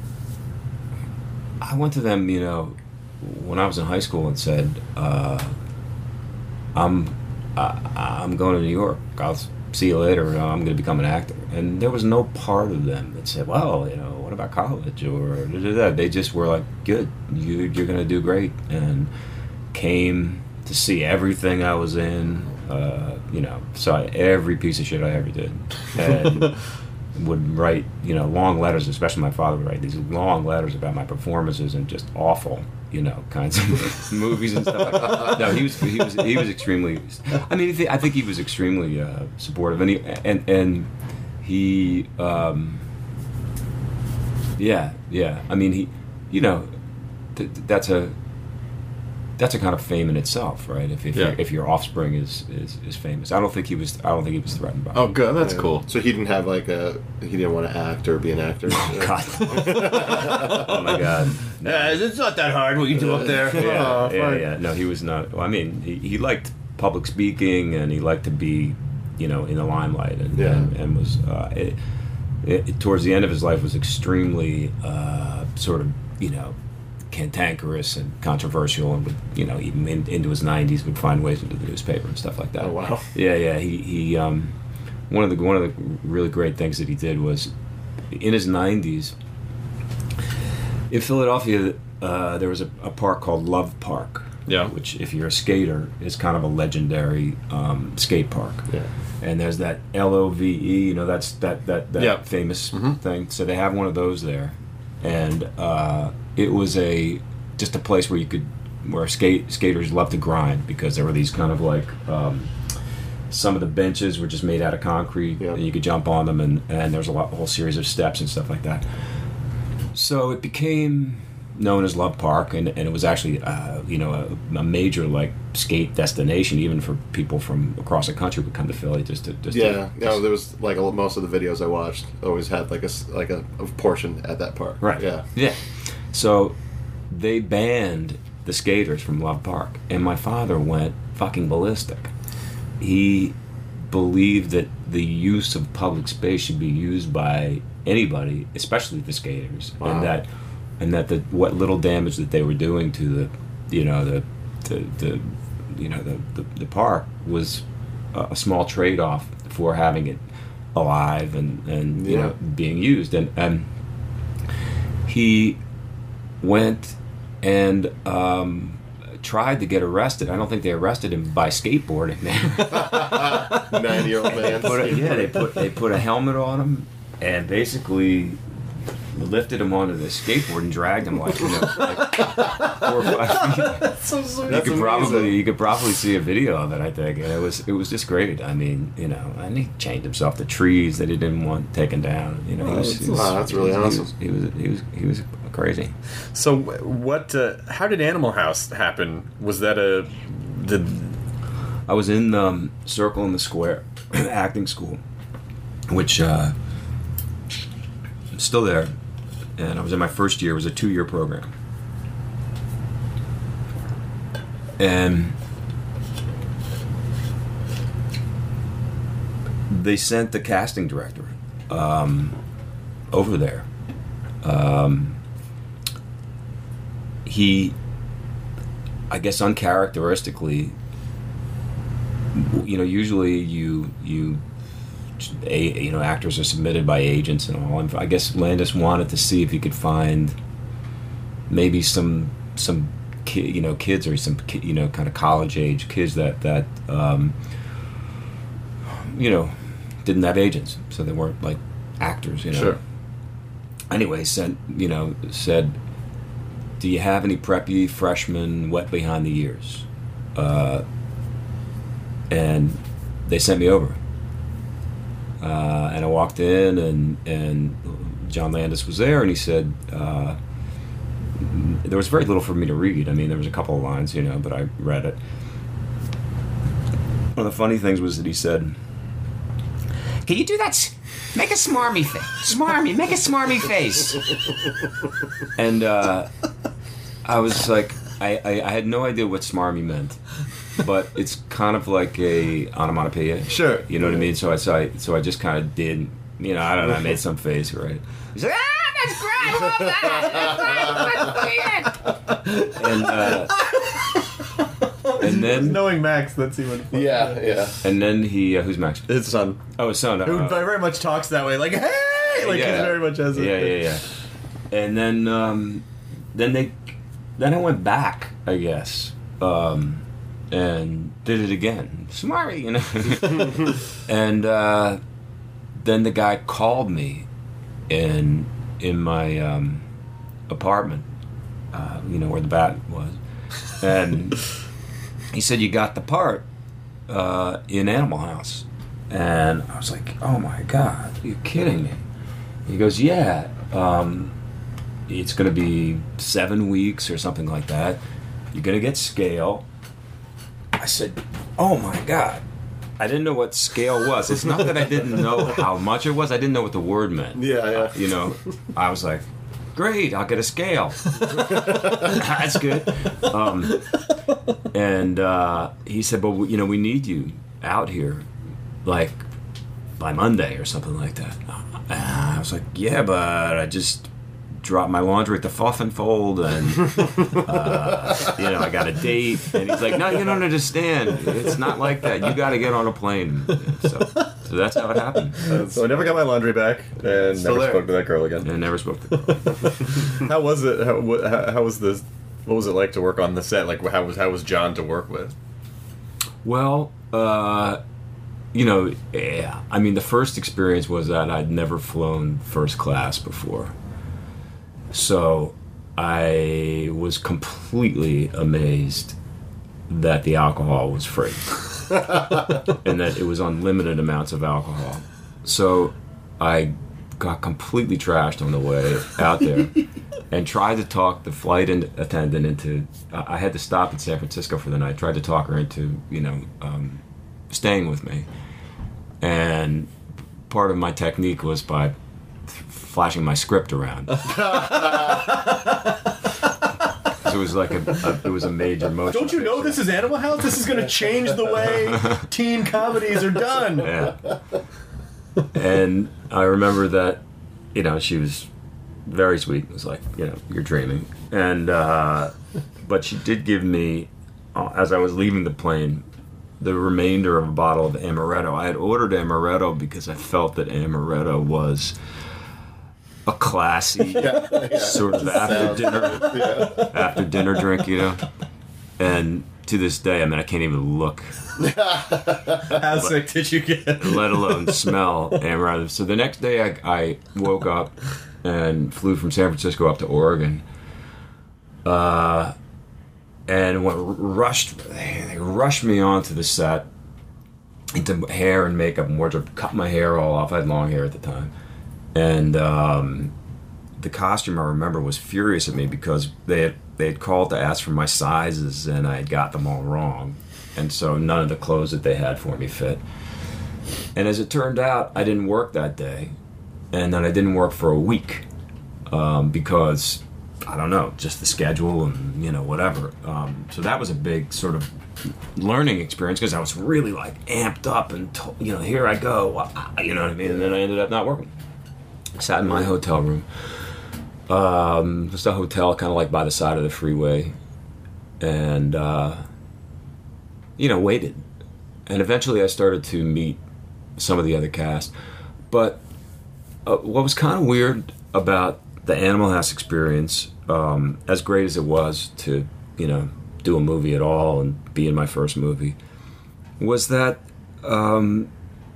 H: I went to them, you know, when I was in high school and said, uh, "I'm I, I'm going to New York. I'll see you later. I'm going to become an actor." And there was no part of them that said, "Well, you know, what about college?" Or da, da, da. They just were like, "Good, you, you're going to do great," and came to see everything I was in. Uh, you know, saw every piece of shit I ever did, and would write, you know, long letters. Especially my father would write these long letters about my performances and just awful, you know, kinds of movies and stuff like that. No, he was he was he was extremely. I mean, I think he was extremely uh, supportive, and he and and he. Um, yeah, yeah. I mean, he, you know, th- that's a that's a kind of fame in itself, right? If if,
G: yeah.
H: your, if your offspring is, is is famous, I don't think he was. I don't think he was threatened by it.
G: Oh, good. That's
I: yeah.
G: cool.
I: So he didn't have like a. He didn't want to act or be an actor.
H: Oh God! Oh my God!
G: No. Uh, it's not that hard what you do up there.
H: Yeah,
G: oh,
H: yeah, yeah, yeah. No, he was not. Well, I mean, he, he liked public speaking, and he liked to be, you know, in the limelight, and
I: yeah.
H: and, and was uh, it, it, towards the end of his life was extremely uh, sort of, you know, cantankerous and controversial, and would, you know, even in, into his nineties would find ways into the newspaper and stuff like that.
I: Oh wow!
H: Yeah, yeah. He he. Um, one of the one of the really great things that he did was, in his nineties, in Philadelphia, uh, there was a, a park called Love Park.
G: Yeah.
H: Which, if you're a skater, is kind of a legendary um, skate park.
I: Yeah.
H: And there's that L O V E, you know, that's that that, that
G: yeah.
H: famous
G: mm-hmm.
H: thing. So they have one of those there, and uh, it was a just a place where you could where skate skaters love to grind, because there were these kind of like um, some of the benches were just made out of concrete,
I: yeah.
H: and you could jump on them, and and there's a, lot, a whole series of steps and stuff like that. So it became known as Love Park, and, and it was actually uh, you know a, a major like skate destination, even for people from across the country would come to Philly just to just
I: yeah.
H: To, just,
I: no, there was like a, most of the videos I watched always had like a like a, a portion at that park.
H: Right.
I: Yeah.
H: Yeah. So they banned the skaters from Love Park, and my father went fucking ballistic. He believed that the use of public space should be used by anybody, especially the skaters,
I: Wow.
H: and that and that the what little damage that they were doing to the, you know, the the, the you know the, the the park was a, a small trade-off for having it alive and and you
I: Yeah.
H: know being used, and and he went and um, tried to get arrested. I don't think they arrested him by skateboarding.
I: Nine-year-old man.
H: Put a, yeah, they put they put a helmet on him and basically lifted him onto the skateboard and dragged him like you know like four or five feet.
E: That's so sweet.
H: You
I: That's
H: could
I: amazing.
H: probably you could probably see a video of it. I think and it was it was just great. I mean, you know, and he chained himself to trees that he didn't want taken down. You know, he was, he was,
I: Wow, that's really
H: he was,
I: awesome.
H: He was he was he was crazy.
G: So what? Uh, how did Animal House happen? Was that a did?
H: I was in um, Circle in the Square acting school, which uh, I'm still there, and I was in my first year. It was a two-year program, and they sent the casting director um, over there. Um, he, I guess, uncharacteristically. You know, usually you you a, you know actors are submitted by agents and all. And I guess Landis wanted to see if he could find maybe some some ki- you know kids or some ki- you know kind of college age kids that that um, you know didn't have agents, so they weren't like actors. You know.
G: Sure.
H: Anyway, sent you know said, "Do you have any preppy freshmen wet behind the ears?" Uh, and they sent me over. Uh, and I walked in, and and John Landis was there, and he said uh, there was very little for me to read. I mean, there was a couple of lines, you know, but I read it. One of the funny things was that he said, "Can you do that? s- Make a smarmy face. Smarmy. Make a smarmy face." And uh, I was like, I, I, I had no idea what smarmy meant. But it's kind of like a onomatopoeia.
I: Sure.
H: You know what I mean? So I, so I, so I just kind of did, you know, I don't know, I made some face, right? He's like, ah, that's great, I love that, that's great, and, uh, and then,
G: Knowing Max, that's even funny.
I: Yeah, yeah.
H: and then he, uh, who's Max?
G: His son,
H: Oh, his son.
G: who
H: Uh,
G: very much talks that way, like hey, like
H: yeah.
G: he very much has it.
H: Yeah, yeah, yeah. And then, um, then they, then I went back, I guess, um, and did it again. Smarty, you know. And uh, then the guy called me in in my um, apartment, uh, you know, where the bat was, and he said, "You got the part uh, in Animal House." And I was like, "Oh my God, are you kidding me?" He goes, "Yeah, um, it's going to be seven weeks or something like that. You're going to get scale." I said, "Oh my God." I didn't know what scale was. It's not that I didn't know how much it was. I didn't know what the word meant.
I: Yeah, yeah.
H: You know, I was like, "Great, I'll get a scale." That's good. Um, and uh, he said, "But you know, we need you out here, like by Monday or something like that." And I was like, "Yeah, but I just dropped my laundry at the Fuff and Fold, and uh, you know, I got a date." And he's like, "No, you don't understand. It's not like that. You got to get on a plane." So, so that's how it happened.
G: So I never got my laundry back, and
I: Still
G: never
I: there.
G: spoke to that girl again.
H: And I never spoke to her.
G: How was it? How, what, how, how was this? What was it like to work on the set? Like, how was how was John to work with?
H: Well, uh, you know, yeah. I mean, the first experience was that I'd never flown first class before. So I was completely amazed that the alcohol was free and that it was unlimited amounts of alcohol. So I got completely trashed on the way out there and tried to talk the flight in- attendant into... I had to stop in San Francisco for the night. Tried to talk her into, you know, um, staying with me. And part of my technique was by flashing my script around. Because it was like a, a it was a major motion.
G: Don't you know this is Animal House? This is going to change the way teen comedies are done.
H: Yeah. And I remember that, you know, she was very sweet. It was like, you know, you're dreaming. And uh, but she did give me, uh, as I was leaving the plane, the remainder of a bottle of amaretto. I had ordered amaretto because I felt that amaretto was a classy
I: Yeah, yeah.
H: sort of after
I: Sounds-
H: dinner
I: Yeah.
H: after dinner drink, you know. And to this day, I mean, I can't even look,
G: How sick did you get?
H: let alone smell amaretto. So the next day, I, I woke up and flew from San Francisco up to Oregon. Uh, and went rushed, they rushed me onto the set into hair and makeup and wardrobe. Cut my hair all off. I had long hair at the time, and um, the costume I remember was furious at me because they had they had called to ask for my sizes and I had got them all wrong, and so none of the clothes that they had for me fit. And as it turned out, I didn't work that day, and then I didn't work for a week um, because. I don't know, just the schedule and, you know, whatever. Um, so that was a big sort of learning experience because I was really, like, amped up and, to- you know, here I go, you know what I mean? And then I ended up not working. I sat in my hotel room. Um, just a hotel kind of like by the side of the freeway. And, uh, you know, waited. And eventually I started to meet some of the other cast. But uh, what was kind of weird about the Animal House experience, um, as great as it was to, you know, do a movie at all and be in my first movie, was that um,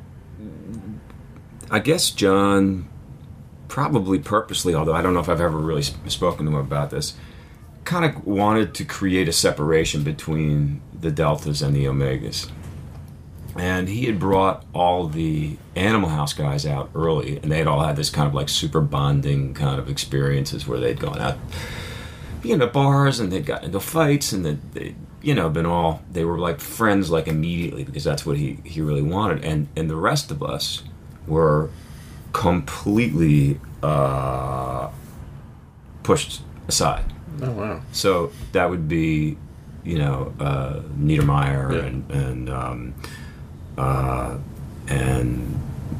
H: I guess John, probably purposely, although I don't know if I've ever really sp- spoken to him about this, kind of wanted to create a separation between the Deltas and the Omegas. And he had brought all the Animal House guys out early, and they had all had this kind of like super bonding kind of experiences where they'd gone out, you know, bars, and they'd gotten into fights, and they'd, they'd, you know, been all, they were like friends like immediately because that's what he, he really wanted. And, and the rest of us were completely uh, pushed aside.
G: Oh, wow.
H: So that would be, you know, uh, Niedermeyer
G: Yeah.
H: and, and um, Uh, and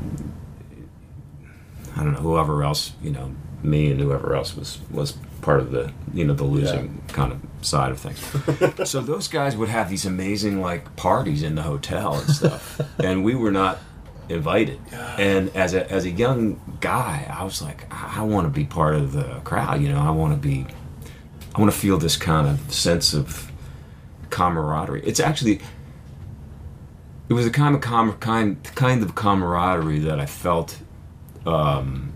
H: I don't know, whoever else, you know, me and whoever else was, was part of the, you know, the losing yeah. kind of side of things. So those guys would have these amazing, like, parties in the hotel and stuff. And we were not invited. And as a, as a young guy, I was like, I, I want to be part of the crowd, you know, I want to be, I want to feel this kind of sense of camaraderie. It's actually... It was a kind of com- kind kind of camaraderie that I felt, um,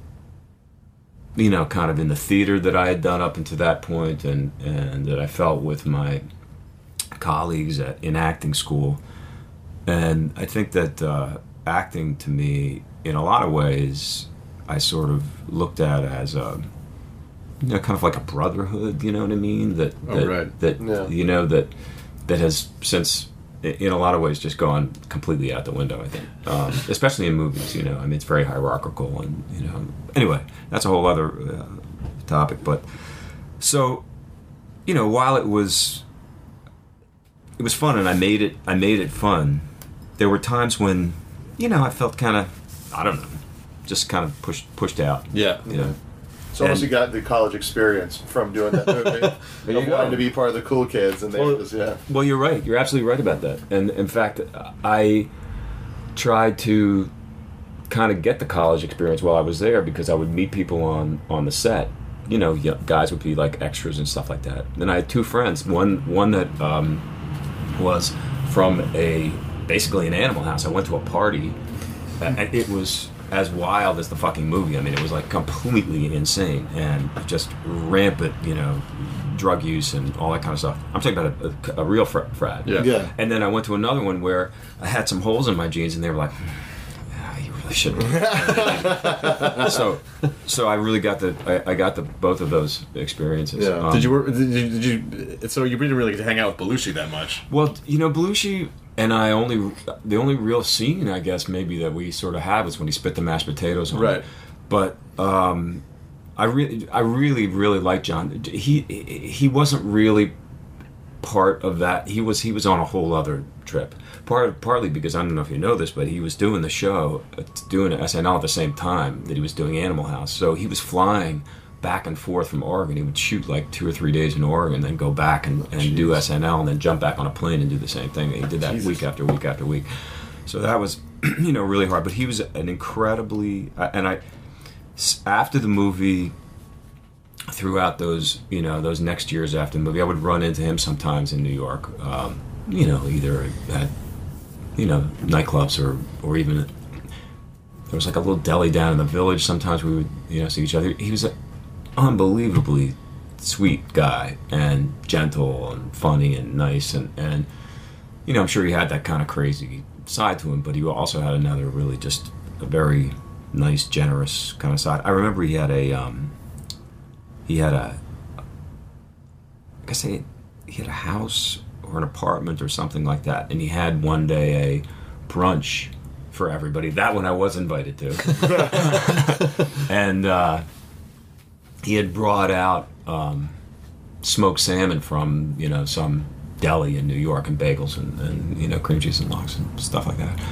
H: you know, kind of in the theater that I had done up until that point, and, and that I felt with my colleagues at, in acting school. And I think that uh, acting to me, in a lot of ways, I sort of looked at as a, you know, kind of like a brotherhood. You know what I mean? That that,
G: oh, right.
H: that
I: Yeah.
H: you know that that has since. In a lot of ways, just gone completely out the window, I think. Um, especially in movies, you know. I mean, it's very hierarchical, and, you know. Anyway, that's a whole other uh, topic. But, so, you know, while it was, it was fun, and I made it, I made it fun, there were times when, you know, I felt kind of, I don't know, just kind of pushed, pushed out.
G: Yeah.
H: You know.
I: So once
H: And-
I: you got the college experience from doing that movie,
H: There you
I: of
H: go.
I: wanting to be part of the cool kids, and they
H: Well,
I: just, yeah.
H: Well, you're right. You're absolutely right about that. And in fact, I tried to kind of get the college experience while I was there because I would meet people on, on the set. You know, y- guys would be like extras and stuff like that. Then I had two friends. One one that um, was from a basically an Animal House. I went to a party, and it was as wild as the fucking movie. I mean, it was like completely insane and just rampant, you know, drug use and all that kind of stuff. I'm talking about a, a, a real fr- frat.
G: Yeah.
I: Yeah.
H: And then I went to another one where I had some holes in my jeans, and they were like, "Ah, "You really shouldn't." so, so I really got the I, I got the both of those experiences.
I: Yeah.
H: Um,
G: Did you work? Did you, did you? So you didn't really get to hang out with Belushi that much.
H: Well, you know, Belushi and I only the only real scene, I guess, maybe that we sort of had was when he spit the mashed potatoes on.
G: Right.
H: But um, I really, I really, really like John. He he wasn't really part of that. He was he was on a whole other trip. Part partly because I don't know if you know this, but he was doing the show, doing S N L at the same time that he was doing Animal House. So he was flying back and forth from Oregon. He would shoot like two or three days in Oregon, then go back and, and do S N L, and then jump back on a plane and do the same thing. He did that Jesus. week after week after week. So that was, you know, really hard. But he was an incredibly, and I, after the movie, throughout those, you know, those next years after the movie, I would run into him sometimes in New York. Um, you know, either at, you know, nightclubs or or even there was like a little deli down in the village. Sometimes we would, you know, see each other. He was a unbelievably sweet guy and gentle and funny and nice and, and you know, I'm sure he had that kind of crazy side to him, but he also had another really just a very nice, generous kind of side. I remember he had a um, he had a I guess he, he had a house or an apartment or something like that, and he had one day a brunch for everybody. That one I was invited to. and uh he had brought out um, smoked salmon from, you know, some deli in New York, and bagels and, and, you know, cream cheese and lox and stuff like that.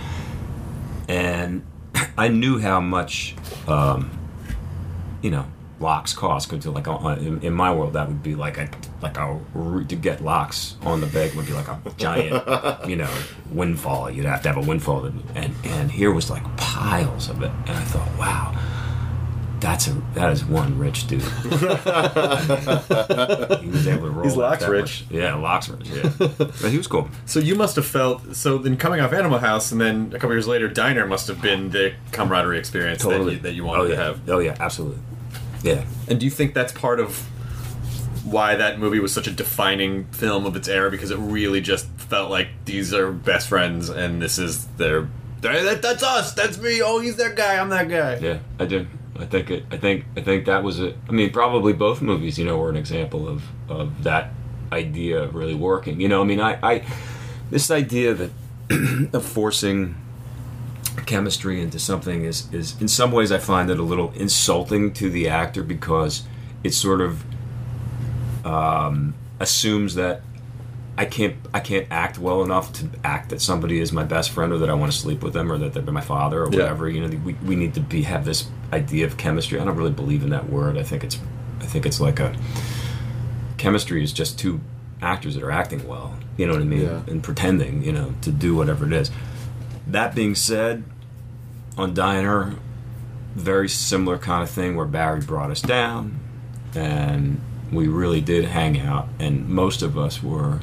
H: And I knew how much, um, you know, lox cost. Because like in, in my world, that would be like a like a to get lox on the bagel would be like a giant, you know, windfall. You'd have to have a windfall, and and here was like piles of it. And I thought, wow. That's a that is one rich dude. He was able to roll.
G: He's lox
H: that
G: rich.
H: Much. Yeah, lox rich. Yeah, but he was cool.
G: So you must have felt so. Then coming off Animal House, and then a couple years later, Diner must have been the camaraderie experience
H: totally.
G: that, you, that you wanted
H: oh, yeah.
G: to have.
H: Oh yeah, absolutely. Yeah.
G: And do you think that's part of why that movie was such a defining film of its era? Because it really just felt like these are best friends, and this is their. That, that's us. That's me. Oh, he's that guy. I'm that guy.
H: Yeah, I do. I think it. I think. I think that was it. I mean, probably both movies, you know, were an example of, of that idea really working. You know, I mean, I, I this idea that of forcing chemistry into something is is in some ways I find it a little insulting to the actor, because it sort of um, assumes that I can't I can't act well enough to act that somebody is my best friend, or that I want to sleep with them, or that they're my father, or whatever. Yeah. You know, we we need to be have this idea of chemistry. I don't really believe in that word. I think it's I think it's like a chemistry is just two actors that are acting well. You know what I mean? Yeah. And pretending, you know, to do whatever it is. That being said, on Diner, very similar kind of thing where Barry brought us down, and we really did hang out, and most of us were.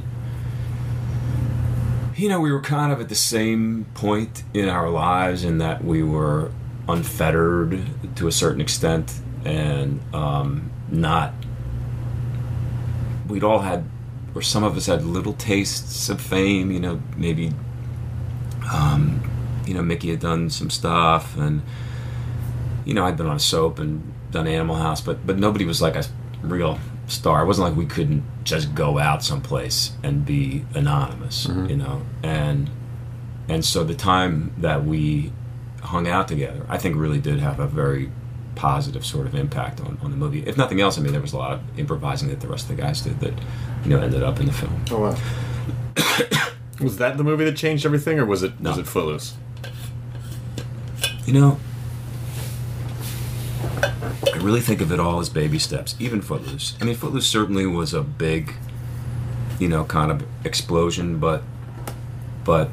H: You know, we were kind of at the same point in our lives in that we were unfettered to a certain extent, and um, not. We'd all had, or some of us had little tastes of fame. You know, maybe. Um, you know, Mickey had done some stuff, and you know, I'd been on a soap and done Animal House, but but nobody was like a real star. It wasn't like we couldn't just go out someplace and be anonymous, mm-hmm. you know. And and so the time that we hung out together, I think really did have a very positive sort of impact on, on the movie. If nothing else, I mean, there was a lot of improvising that the rest of the guys did that, you know, ended up in the film.
I: Oh wow.
G: Was that the movie that changed everything, or was it
H: no.
G: was it Footloose?
H: You know, I really think of it all as baby steps, even Footloose. I mean, Footloose certainly was a big, you know, kind of explosion, but but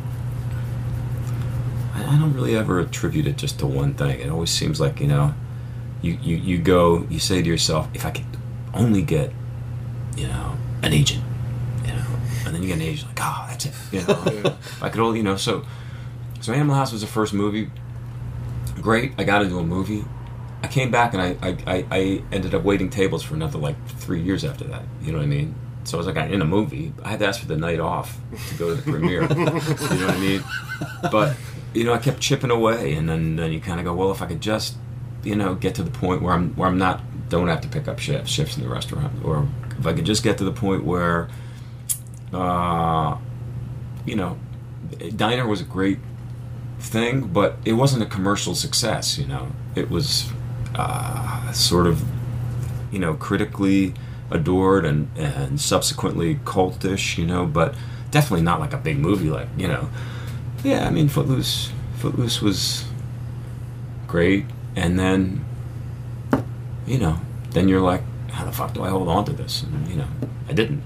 H: I don't really ever attribute it just to one thing. It always seems like, you know, you, you, you go, you say to yourself, if I could only get, you know, an agent, you know, and then you get an agent, like, oh, that's it, you know. If I could only, you know, so, so Animal House was the first movie. Great, I got into a movie. I came back and I, I, I ended up waiting tables for another like three years after that. You know what I mean? So I was like, I'm in a movie. I had to ask for the night off to go to the premiere. You know what I mean? But, you know, I kept chipping away, and then, then you kind of go, well, if I could just, you know, get to the point where I'm where I'm not, don't have to pick up shifts, shifts in the restaurant, or if I could just get to the point where, uh, you know, Diner was a great thing, but it wasn't a commercial success. You know, it was. uh, sort of, you know, critically adored and, and subsequently cultish, you know, but definitely not like a big movie, like, you know. Yeah, I mean, Footloose, Footloose was great, and then, you know, then you're like, how the fuck do I hold on to this? And, you know, I didn't.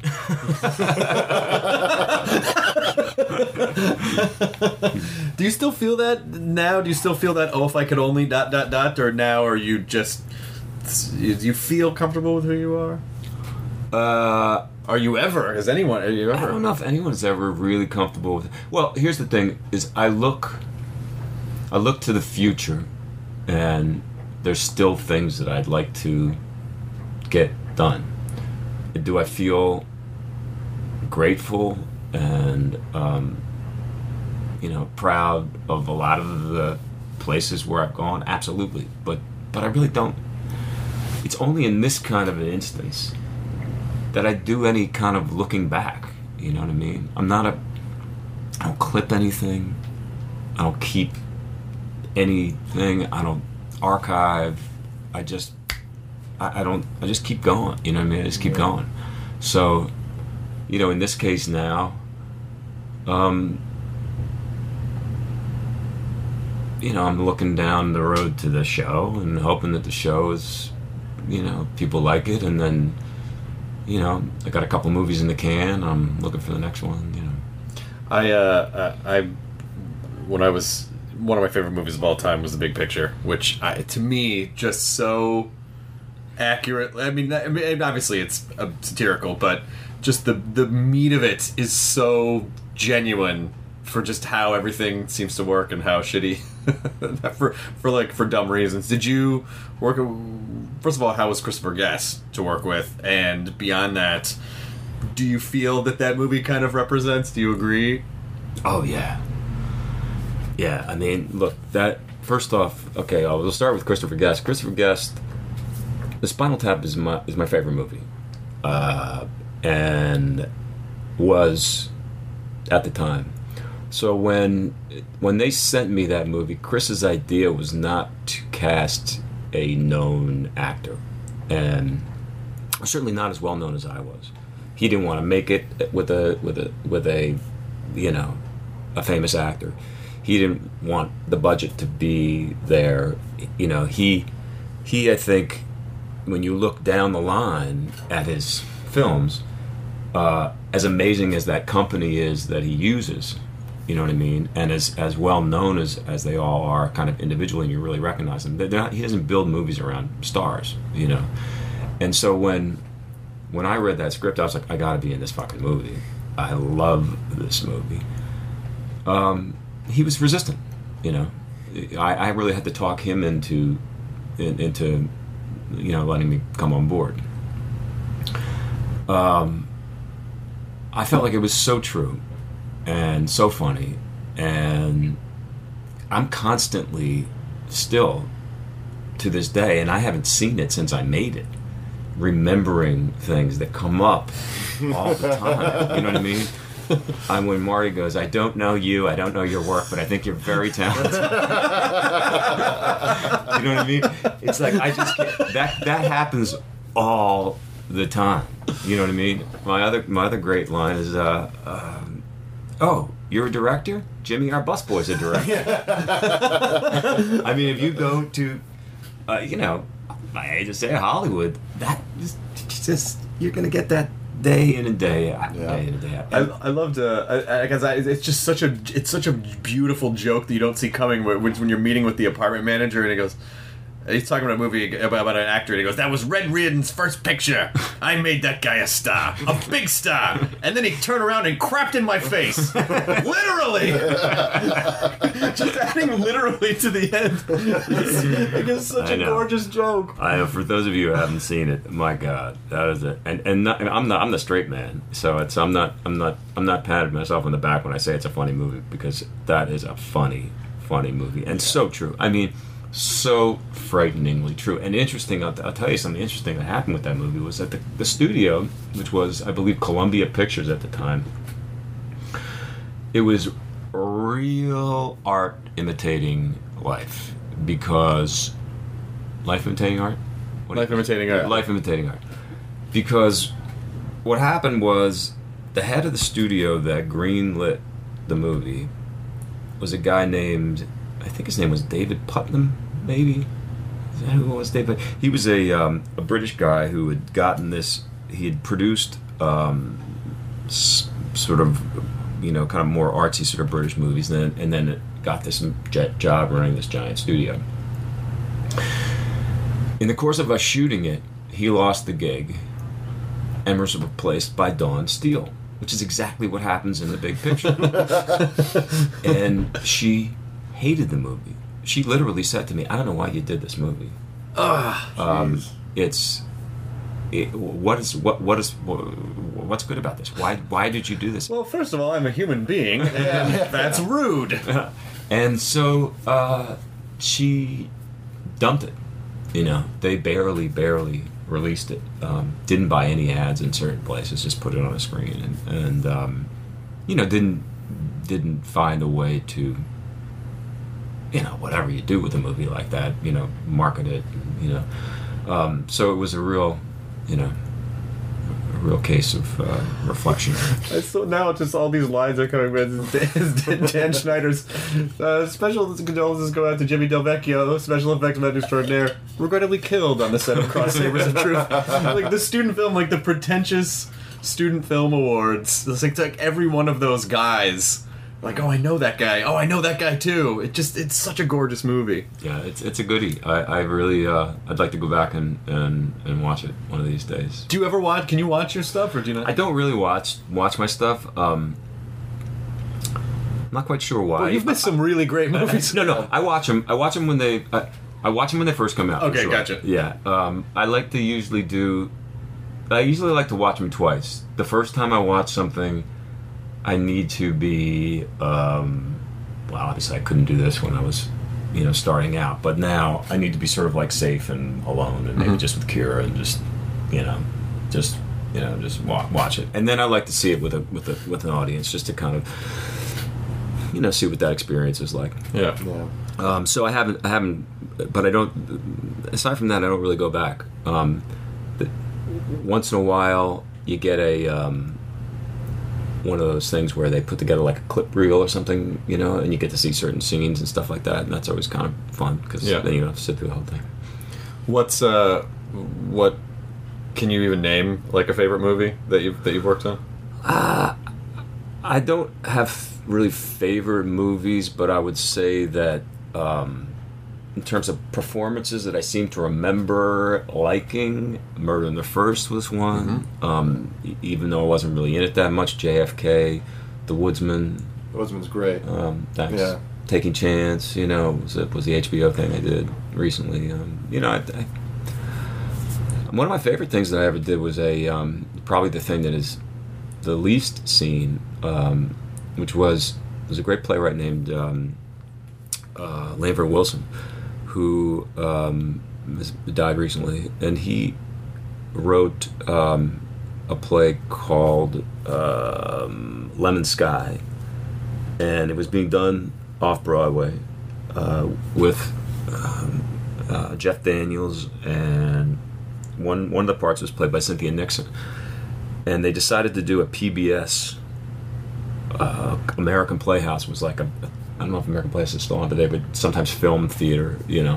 G: Do you still feel that now? Do you still feel that, oh, if I could only dot, dot, dot, or now are you just, do you feel comfortable with who you are?
H: Uh,
G: are you ever? Has anyone, are you ever?
H: I don't know if anyone's ever really comfortable with it. Well, here's the thing, is I look, I look to the future, and there's still things that I'd like to get done. Do I feel grateful and um, you know, proud of a lot of the places where I've gone? Absolutely, but but I really don't. It's only in this kind of an instance that I do any kind of looking back. You know what I mean? I'm not a. I don't clip anything. I don't keep anything. I don't archive. I just. I, I don't. I just keep going. You know what I mean? I just keep going. So, you know, in this case now, um, you know, I'm looking down the road to the show and hoping that the show is, you know, people like it, and then, you know, I got a couple movies in the can. I'm looking for the next one. You know,
G: I, uh, I, when I was one of my favorite movies of all time was The Big Picture, which I, to me, just so accurate. I mean, I mean, obviously it's uh, satirical, but just the the meat of it is so genuine for just how everything seems to work and how shitty for for like for dumb reasons. Did you work? First of all, how was Christopher Guest to work with? And beyond that, do you feel that that movie kind of represents? Do you agree?
H: Oh yeah, yeah. I mean, look, that first off, okay, I'll we'll start with Christopher Guest. Christopher Guest. The Spinal Tap is my is my favorite movie, uh, and was at the time. So when when they sent me that movie, Chris's idea was not to cast a known actor, and certainly not as well known as I was. He didn't want to make it with a with a with a you know a famous actor. He didn't want the budget to be there. You know, he he I think. When you look down the line at his films, uh, as amazing as that company is that he uses, you know what I mean, and as as well known as, as they all are kind of individually, and you really recognize them, they're not, he doesn't build movies around stars, you know. And so when when I read that script, I was like, I gotta be in this fucking movie. I love this movie. Um, he was resistant, you know. I, I really had to talk him into in, into you know, letting me come on board. Um, I felt like it was so true and so funny, and I'm constantly still to this day, and I haven't seen it since I made it, remembering things that come up all the time. You know what I mean? I'm when Marty goes, I don't know you, I don't know your work, but I think you're very talented. You know what I mean? It's like I just can't, that that happens all the time. You know what I mean? My other my other great line is, uh, um, oh, you're a director? Jimmy, our busboy's a director. I mean, if you go to, uh, you know, I hate to say Hollywood, that is just you're gonna get that. Day in and day out.
G: Yeah.
H: Day in and day out.
G: I, I love to because I, I, it's just such a it's such a beautiful joke that you don't see coming when, when you're meeting with the apartment manager and he goes, he's talking about a movie about, about an actor and he goes, that was Red Reardon's first picture. I made that guy a star, a big star, and then he turned around and crapped in my face, literally. Just adding literally to the end. It's, it's such a gorgeous joke.
H: I know. For those of you who haven't seen it, my God, that is it. And and not, I'm not I'm the straight man, so it's I'm not I'm not I'm not patting myself on the back when I say it's a funny movie, because that is a funny funny movie and so true. I mean. So frighteningly true. And interesting, I'll, I'll tell you something interesting that happened with that movie was that the, the studio, which was, I believe, Columbia Pictures at the time, it was real art imitating life, because Life Imitating Art. What
G: Life Imitating Art.
H: Life Imitating Art. Because what happened was the head of the studio that greenlit the movie was a guy named, I think his name was David Putnam, maybe. Is that who it was? David. He was a um, a British guy who had gotten this. He had produced um, s- sort of, you know, kind of more artsy sort of British movies, and then and then got this jet job running this giant studio. In the course of us shooting it, he lost the gig and was replaced by Dawn Steele, which is exactly what happens in The Big Picture. And she hated the movie. She literally said to me, "I don't know why you did this movie.
G: Ugh,
H: um, it's it, what is what what is what's good about this? Why why did you do this?"
G: Well, first of all, I'm a human being, and that's rude.
H: And so uh, she dumped it. You know, they barely barely released it. Um, didn't buy any ads in certain places. Just put it on a screen, and, and um, you know, didn't didn't find a way to. You know, whatever you do with a movie like that, you know, market it, you know. Um, so it was a real, you know, a real case of uh, reflection.
G: So now it's just all these lines are coming with Dan Schneider's uh, special condolences go out to Jimmy Del Vecchio, special effects man extraordinaire, regrettably killed on the set of Cross Sabers of Truth. Like the student film, like the pretentious student film awards. It's like, it's like every one of those guys. Like, oh, I know that guy. Oh, I know that guy too. It just, it's such a gorgeous movie.
H: Yeah, it's it's a goodie. I, I really, uh, I'd like to go back and, and, and watch it one of these days.
G: Do you ever watch, can you watch your stuff or do you not?
H: I don't really watch watch my stuff. Um, I'm not quite sure why.
G: Well, you've missed some really great movies.
H: no, no, I watch them. I watch them when they, I, I watch them when they first come out.
G: Okay,
H: sure.
G: gotcha.
H: Yeah, um, I like to usually do, I usually like to watch them twice. The first time I watch something, I need to be, um, well, obviously I couldn't do this when I was, you know, starting out, but now I need to be sort of like safe and alone and maybe mm-hmm. just with Kira and just, you know, just, you know, just wa- watch it. And then I like to see it with a with a with an audience just to kind of, you know, see what that experience is like.
G: Yeah.
I: Yeah.
H: Um, so I haven't, I haven't, but I don't, aside from that, I don't really go back. Um, but once in a while you get a, um, one of those things where they put together like a clip reel or something, you know, and you get to see certain scenes and stuff like that, and that's always kind of fun because yeah. then you don't have to sit through the whole thing.
G: What's uh, what can you even name like a favorite movie that you've that you've worked on?
H: Uh, I don't have really favorite movies, but I would say that um, in terms of performances that I seem to remember liking, Murder in the First was one. Mm-hmm. Um, e- even though I wasn't really in it that much, J F K, The Woodsman.
I: The Woodsman's great.
H: Um, thanks.
I: Yeah.
H: Taking Chance, you know, was, it, was the H B O thing I did recently. Um, you know, I, I, one of my favorite things that I ever did was a um, probably the thing that is the least seen, um, which was was a great playwright named um, uh, Lanford Wilson, who um, has died recently, and he wrote um, a play called um, Lemon Sky, and it was being done off Broadway uh, with um, uh, Jeff Daniels, and one one of the parts was played by Cynthia Nixon, and they decided to do a P B S uh, American Playhouse. It was like a I don't know if American Playhouse is still on today, but sometimes film theater, you know.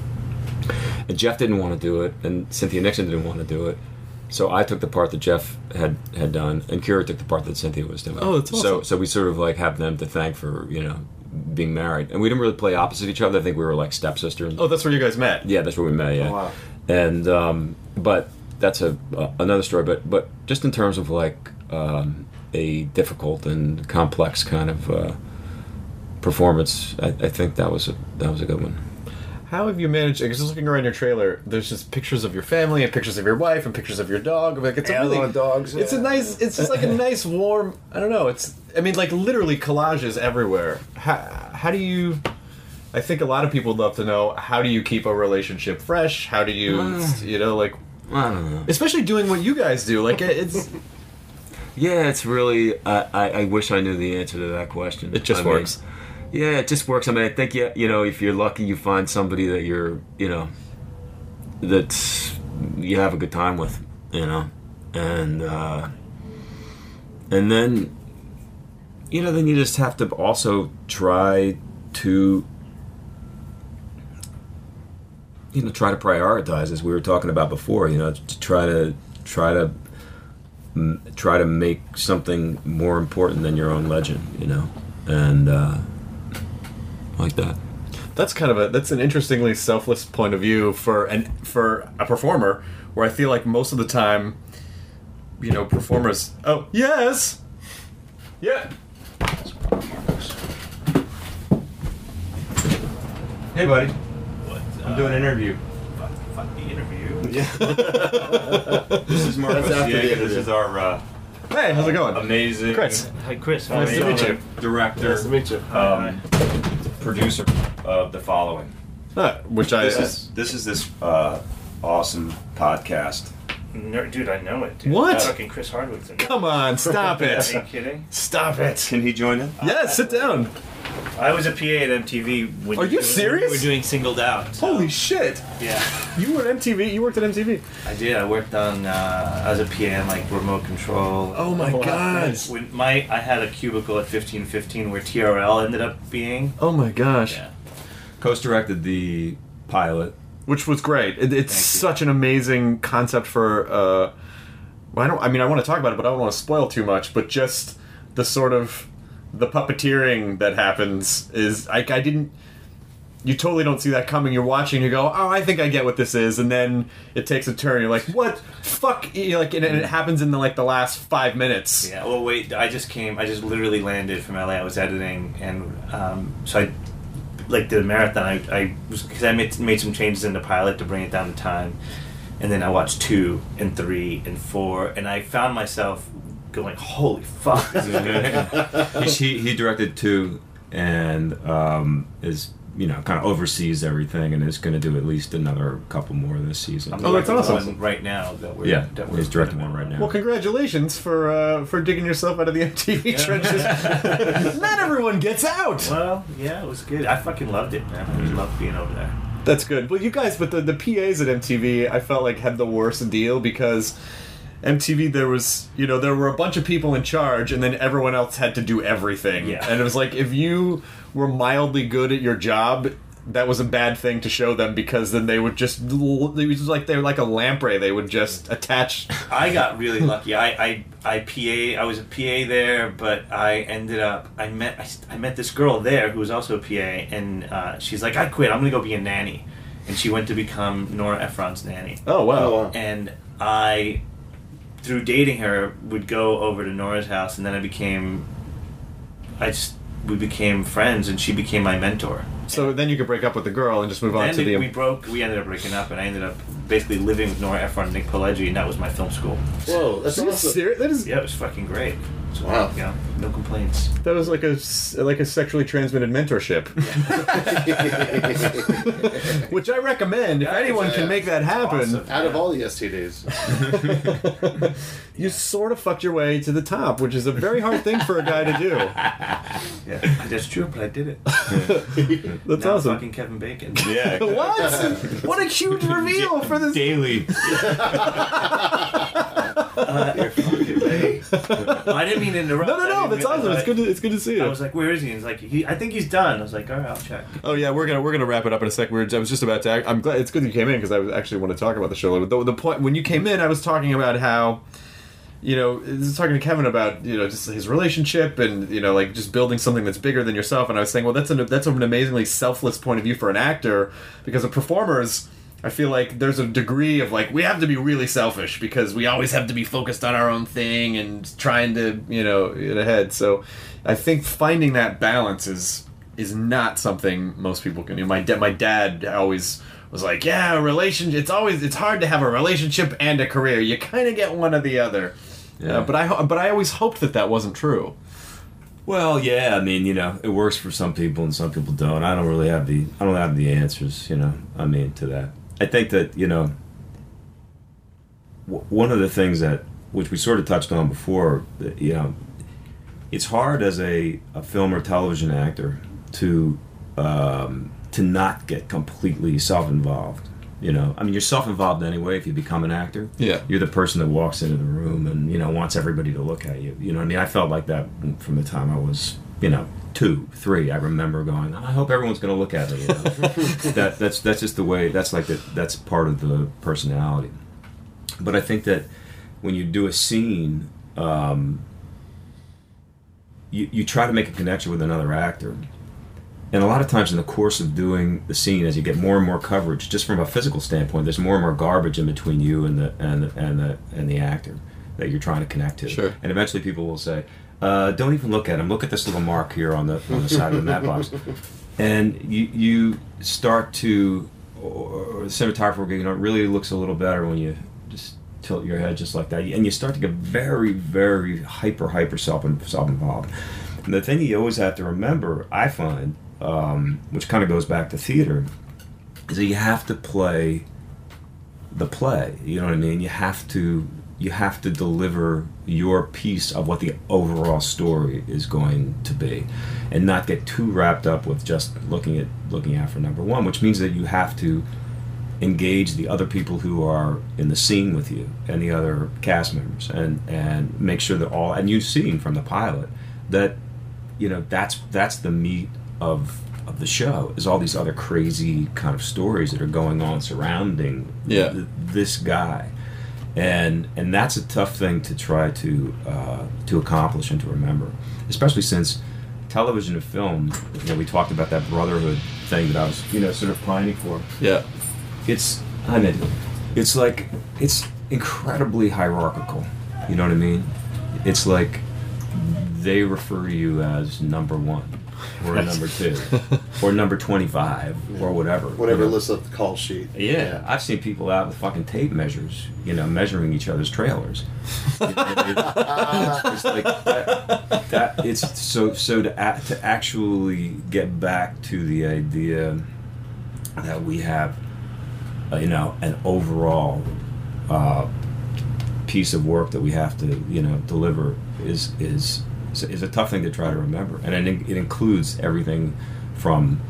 H: And Jeff didn't want to do it, and Cynthia Nixon didn't want to do it. So I took the part that Jeff had, had done, and Kira took the part that Cynthia was doing.
G: Oh, that's awesome.
H: So so we sort of like have them to thank for, you know, being married. And we didn't really play opposite each other. I think we were like stepsisters.
G: Oh, that's where you guys met?
H: Yeah, that's where we met, yeah.
I: Oh, wow.
H: And, um, but that's a uh, another story. But, but just in terms of like um, a difficult and complex kind of uh, performance, I, I think that was a that was a good one.
G: How have you managed? Because just looking around your trailer, there's just pictures of your family and pictures of your wife and pictures of your dog. Like it's
I: Yeah,
G: a really
I: a lot of dogs,
G: It's a
I: yeah.
G: nice. It's just like a nice warm. I don't know. It's. I mean, like literally collages everywhere. How, how do you? I think a lot of people would love to know how do you keep a relationship fresh? How do you?
H: Uh,
G: you know, like.
H: I don't know.
G: Especially doing what you guys do. Like it, it's.
H: Yeah, it's really. I, I I wish I knew the answer to that question.
G: It just
H: I mean,
G: works.
H: Yeah, it just works. I mean, I think you you know if you're lucky, you find somebody that you're you know that you have a good time with, you know, and uh, and then you know then you just have to also try to you know try to prioritize, as we were talking about before, you know, to try to try to m- try to make something more important than your own legend, you know, and uh, like that.
G: That's kind of a that's an interestingly selfless point of view for an for a performer, where I feel like most of the time, you know, performers. Oh yes, yeah.
H: Hey, buddy.
J: What?
H: I'm doing an interview.
J: Fuck, fuck the interview.
G: Yeah.
H: This is Marcos
I: That's after the
H: Diego.
I: interview.
H: This is our uh,
G: Hey, how's it going?
H: amazing
G: Chris.
J: Hi, Chris.
G: Nice to meet you.
H: director,
I: Nice to meet you.
H: um, producer of The Following.
G: Ah, which I
H: This is this is this uh, awesome podcast.
J: No, dude, I know it. Dude.
G: What?
J: Fucking Chris Hardwick's in there.
G: come on, stop
J: Are you
G: it,
J: kidding?
G: stop it.
H: Can he join in?
G: Yes, sit down.
J: I was a P A at M T V. When
G: Are you
J: when
G: serious?
J: We were doing Singled Out. so-
G: Holy shit!
J: Yeah,
G: You were at M T V. You worked at M T V.
J: I did. I worked on uh, as a P A on like remote control.
G: Oh my god.
J: When my I had a cubicle at fifteen fifteen where T R L ended up being.
G: Oh my gosh.
J: Yeah.
H: Coast directed the pilot.
G: Which was great. It, it's
J: Thank you.
G: such an amazing concept for. Uh, well, I don't. I mean, I want to talk about it, but I don't want to spoil too much. But just the sort of the puppeteering that happens is I, I didn't. You totally don't see that coming. You're watching, you go, "Oh, I think I get what this is," and then it takes a turn. You're like, "What? Fuck!" You're like, and, and it happens in the like the last five minutes.
J: Yeah. Well, wait. I just came. I just literally landed from L A. I was editing, and um, so I like did a marathon. I, I was because I made made some changes in the pilot to bring it down to time, and then I watched two and three and four, and I found myself going, "Holy fuck!"
H: he he directed two and um, is you know kind of oversees everything and is going to do at least another couple more this season.
J: I'm
G: Oh, that's
J: directing
G: awesome.
J: one right now that we're
H: Yeah,
J: that we're
H: he's directing one right now.
G: Well, congratulations for uh, for digging yourself out of the M T V trenches. Not everyone gets out.
J: Well, yeah, it was good. I fucking loved it, man. I loved being over there.
G: That's good. Well, you guys, but the, the P As at M T V, I felt like had the worst deal because M T V, there was, you know, there were a bunch of people in charge and then everyone else had to do everything.
J: Yeah.
G: And it was like, if you were mildly good at your job, that was a bad thing to show them because then they would just, it was like they were like a lamprey. They would just attach.
J: I got really lucky. I, I, I P A. I was a P A there, but I ended up. I met. I, I met this girl there who was also a P A, and uh, she's like, "I quit. I'm gonna go be a nanny," and she went to become Nora Ephron's nanny.
G: Oh, wow.
I: Oh, wow.
J: And I, through dating her, would go over to Nora's house, and then I became. I just we became friends, and she became my mentor.
G: So then you could break up with the girl and just move on
J: Then
G: to the.
J: we broke. We ended up breaking up, and I ended up basically living with Nora Ephron and Nick Pileggi, and that was my film school.
I: Whoa, that's
G: Are you
I: awesome.
G: serious? That is.
J: Yeah, it was fucking great. So,
I: Wow.
J: You know, no complaints.
G: That was like a s- like a sexually transmitted mentorship, which I recommend. If
J: Yeah,
G: anyone
I: yeah.
G: can make that happen,
J: Awesome.
I: Out of all the S T Ds.
G: you sort of fucked your way to the top, which is a very hard thing for a guy to do.
J: Yeah, that's true, but I did it.
G: That's
J: Now I'm
G: awesome.
J: fucking Kevin Bacon.
H: Yeah.
G: What? What a huge reveal for this.
H: Daily.
J: Uh, you're fucking Bay. I didn't mean to interrupt.
G: No, no,
J: I
G: no.
J: didn't
G: That's
J: mean-
G: awesome. It's good. To, it's good to see
J: I
G: you.
J: was like, "Where is he?" And he's like, he, "I think he's done." I was like, "All right, I'll check."
G: Oh yeah, we're gonna we're gonna wrap it up in a sec. We were, I was just about to. I'm glad it's good that you came in because I was actually want to talk about the show. The, the point when you came in, I was talking about how, you know, I was talking to Kevin about you know just his relationship and you know like just building something that's bigger than yourself. And I was saying, well, that's an that's an amazingly selfless point of view for an actor because of performers. I feel like there's a degree of like we have to be really selfish because we always have to be focused on our own thing and trying to you know get ahead. So I think finding that balance is is not something most people can do. My dad, my dad always was like, yeah, a relationship. It's always it's hard to have a relationship and a career. You kind of get one or the other.
H: Yeah.
G: Uh, but I ho- but I always hoped that that wasn't true.
H: Well, yeah, I mean, you know, it works for some people and some people don't. I don't really have the I don't have the answers, you know. I mean, to that. I think that, you know, w- one of the things that which we sort of touched on before, that, you know, it's hard as a, a film or television actor to um, to not get completely self-involved You know, I mean, you're self-involved anyway if you become an actor.
G: Yeah.
H: You're the person that walks into the room and, you know, wants everybody to look at you. You know what I mean? I felt like that from the time I was, you know, two, three. I remember going, I hope everyone's going to look at me. You know? that that's that's just the way. That's like the, that's part of the personality. But I think that when you do a scene, um, you you try to make a connection with another actor. And a lot of times in the course of doing the scene, as you get more and more coverage, just from a physical standpoint, there's more and more garbage in between you and the and the, and the and the actor that you're trying to connect to.
G: Sure.
H: And eventually, people will say, uh, "Don't even look at him. Look at this little mark here on the on the side of the mat box." And you you start to, or the cinematographer, you know, it really looks a little better when you just tilt your head just like that, and you start to get very, very hyper, hyper self self involved. And the thing you always have to remember, I find. Um, which kind of goes back to theater, is that you have to play the play. You know what I mean? You have to you have to deliver your piece of what the overall story is going to be, and not get too wrapped up with just looking at looking out for number one. Which means that you have to engage the other people who are in the scene with you and the other cast members, and and make sure that all, and you've seen from the pilot that, you know, that's that's the meat of of the show, is all these other crazy kind of stories that are going on surrounding
G: yeah.
H: th- this guy, and and that's a tough thing to try to uh, to accomplish and to remember, especially since television and film, you know, we talked about that brotherhood thing that I was, you know, sort of pining for.
G: Yeah,
H: it's I mean, it's like it's incredibly hierarchical. You know what I mean? It's like they refer to you as number one. Or right. number two, or number twenty-five, yeah. or whatever.
I: Whatever
H: you know?
I: lists up the call sheet.
H: Yeah. yeah, I've seen people out with fucking tape measures, you know, measuring each other's trailers. it, it, it, it's like that, that. It's so so to act, to actually get back to the idea that we have, uh, you know, an overall uh, piece of work that we have to, you know, deliver is is. is a tough thing to try to remember, and it, it includes everything from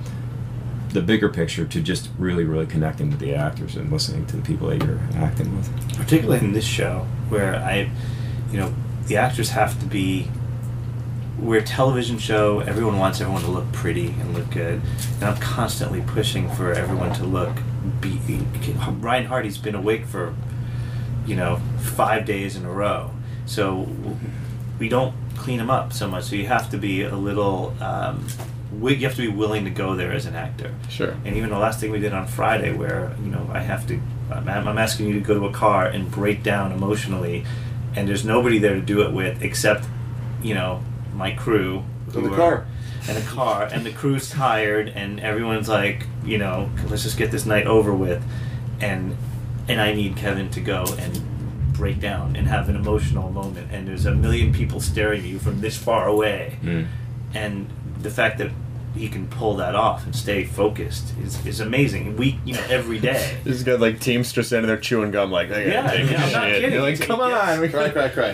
H: the bigger picture to just really, really connecting with the actors and listening to the people that you're acting with.
J: Particularly in this show, where I, you know, the actors have to be. We're a television show. Everyone wants everyone to look pretty and look good, and I'm constantly pushing for everyone to look. Be, Ryan Hardy's been awake for, you know, five days in a row, so we don't clean him up so much, so you have to be a little um, you have to be willing to go there as an actor.
G: Sure.
J: And even the last thing we did on Friday, where, you know, I have to I'm, I'm asking you to go to a car and break down emotionally, and there's nobody there to do it with except, you know, my crew
I: in the car
J: and a car and the crew's tired and everyone's like, you know, let's just get this night over with, and and I need Kevin to go and break down and have an emotional moment, and there's a million people staring at you from this far away,
H: mm.
J: and the fact that he can pull that off and stay focused is, is amazing. We, you know, every day.
G: This got like Teamster standing there chewing gum, like, hey,
J: yeah,
G: yeah,
J: yeah, I'm not kidding.
G: You're like, come
J: yeah.
G: on, we
I: cry, cry, cry.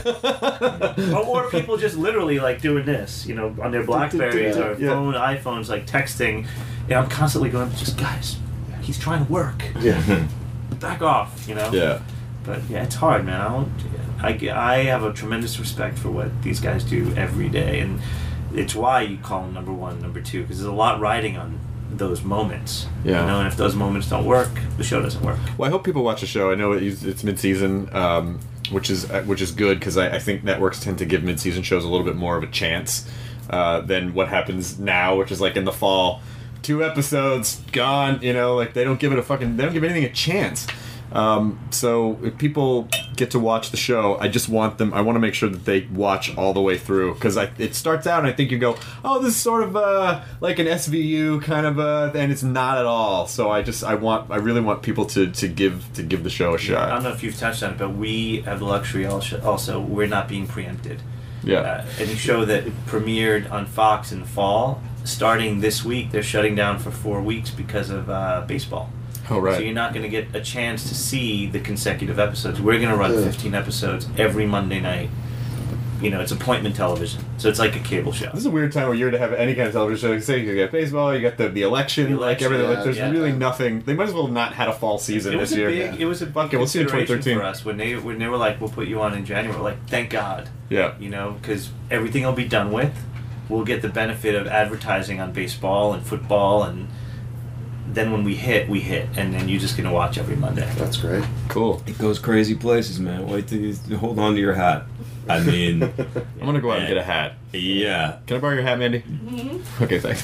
J: Yeah. or, or people just literally like doing this, you know, on their Blackberries or
G: yeah.
J: phone, iPhones, like texting. And I'm constantly going, just guys, he's trying to work.
G: Yeah.
J: Back off, you know.
G: Yeah.
J: But yeah, it's hard, man. I don't. I, I have a tremendous respect for what these guys do every day, and it's why you call them number one, number two, because there's a lot riding on those moments.
G: Yeah.
J: You know, and if those moments don't work, the show doesn't work.
G: Well, I hope people watch the show. I know it's, it's mid-season, um, which is which is good, because I, I think networks tend to give mid-season shows a little bit more of a chance uh, than what happens now, which is like in the fall, two episodes gone. You know, like they don't give it a fucking they don't give anything a chance. Um, so if people get to watch the show, I just want them, I want to make sure that they watch all the way through, because it starts out and I think you go, oh, this is sort of uh, like an S V U kind of uh, and it's not at all. So I just, I want, I really want people to, to give to give the show a shot.
J: I don't know if you've touched on it, but we have the luxury also, also we're not being preempted.
G: Yeah.
J: Uh, any show that premiered on Fox in the fall, starting this week, they're shutting down for four weeks because of uh, baseball.
G: Oh, right.
J: So you're not going to get a chance to see the consecutive episodes. We're going to run fifteen episodes every Monday night you know, it's appointment television, so it's like a cable show.
G: This is a weird time of year to have any kind of television show. You say you got baseball, you got the, the election,
J: The
G: like
J: election,
G: everything.
J: yeah,
G: like, there's
J: yeah.
G: really nothing. They might as well not had a fall season
J: It was
G: this
J: a
G: year.
J: big,
G: Yeah.
J: it was a
G: Fuck it, we'll see in twenty
J: consideration
G: thirteen
J: for us when they when they were like, we'll put you on in January. We're like, thank God.
G: Yeah.
J: You know, because everything will be done with. We'll get the benefit of advertising on baseball and football, and then when we hit, we hit, and then you're just gonna watch every Monday.
I: That's great.
G: Cool.
H: It goes crazy places, man. Wait till you hold on to your hat. I mean,
G: I'm gonna go out and get a hat.
H: Yeah.
G: Can I borrow your hat, Mandy? Mm-hmm. Okay, thanks.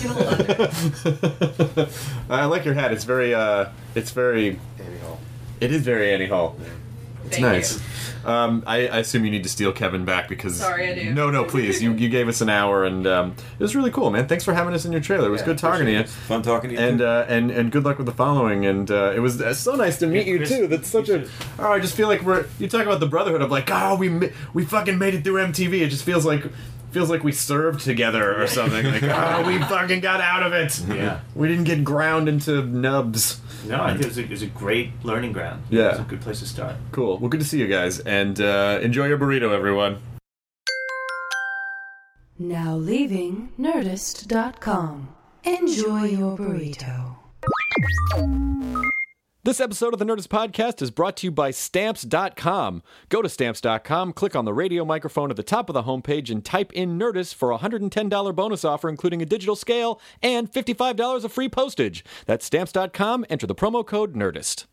G: I like your hat. It's very, uh, it's very.
I: Annie Hall.
G: It is very Annie Hall. It's
K: Thank
G: nice. Um, I, I assume you need to steal Kevin back because.
K: Sorry, I do.
G: No, no, please. You you gave us an hour and um, it was really cool, man. Thanks for having us in your trailer. It was
I: Yeah,
G: good talking to you.
H: Fun talking to you.
G: And
H: too.
G: uh, and and good luck with the following. And uh, it was uh, so nice to meet you
J: Chris,
G: too. That's such a. Oh, I just feel like we're. You talk about the brotherhood of like, oh, we ma- we fucking made it through M T V. It just feels like. Feels like we served together or something. Like, oh, we fucking got out of it.
J: Yeah.
G: We didn't get ground into nubs.
J: No, I think it was a, it was a great learning ground.
G: Yeah.
J: It was a good place to start.
G: Cool. Well, good to see you guys. And uh, enjoy your burrito, everyone.
F: Now leaving Nerdist dot com. Enjoy your burrito.
E: This episode of the Nerdist Podcast is brought to you by Stamps dot com. Go to Stamps dot com, click on the radio microphone at the top of the homepage, and type in Nerdist for a one hundred ten dollars bonus offer, including a digital scale and fifty-five dollars of free postage. That's Stamps dot com. Enter the promo code NERDIST.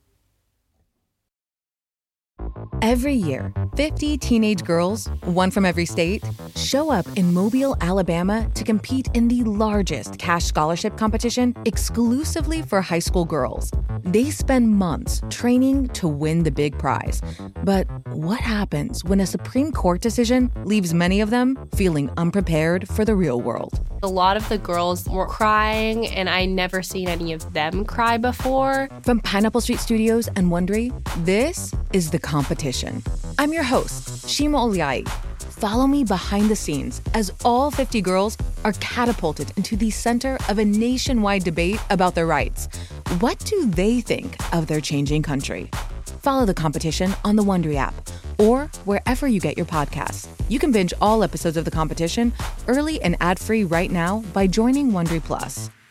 L: Every year, fifty teenage girls, one from every state, show up in Mobile, Alabama to compete in the largest cash scholarship competition exclusively for high school girls. They spend months training to win the big prize. But what happens when a Supreme Court decision leaves many of them feeling unprepared for the real world?
M: A lot of the girls were crying, and I never seen any of them cry before.
L: From Pineapple Street Studios and Wondery, this is The Competition. I'm your host, Shima Oliai. Follow me behind the scenes as all fifty girls are catapulted into the center of a nationwide debate about their rights. What do they think of their changing country? Follow The Competition on the Wondery app or wherever you get your podcasts. You can binge all episodes of The Competition early and ad-free right now by joining Wondery Plus.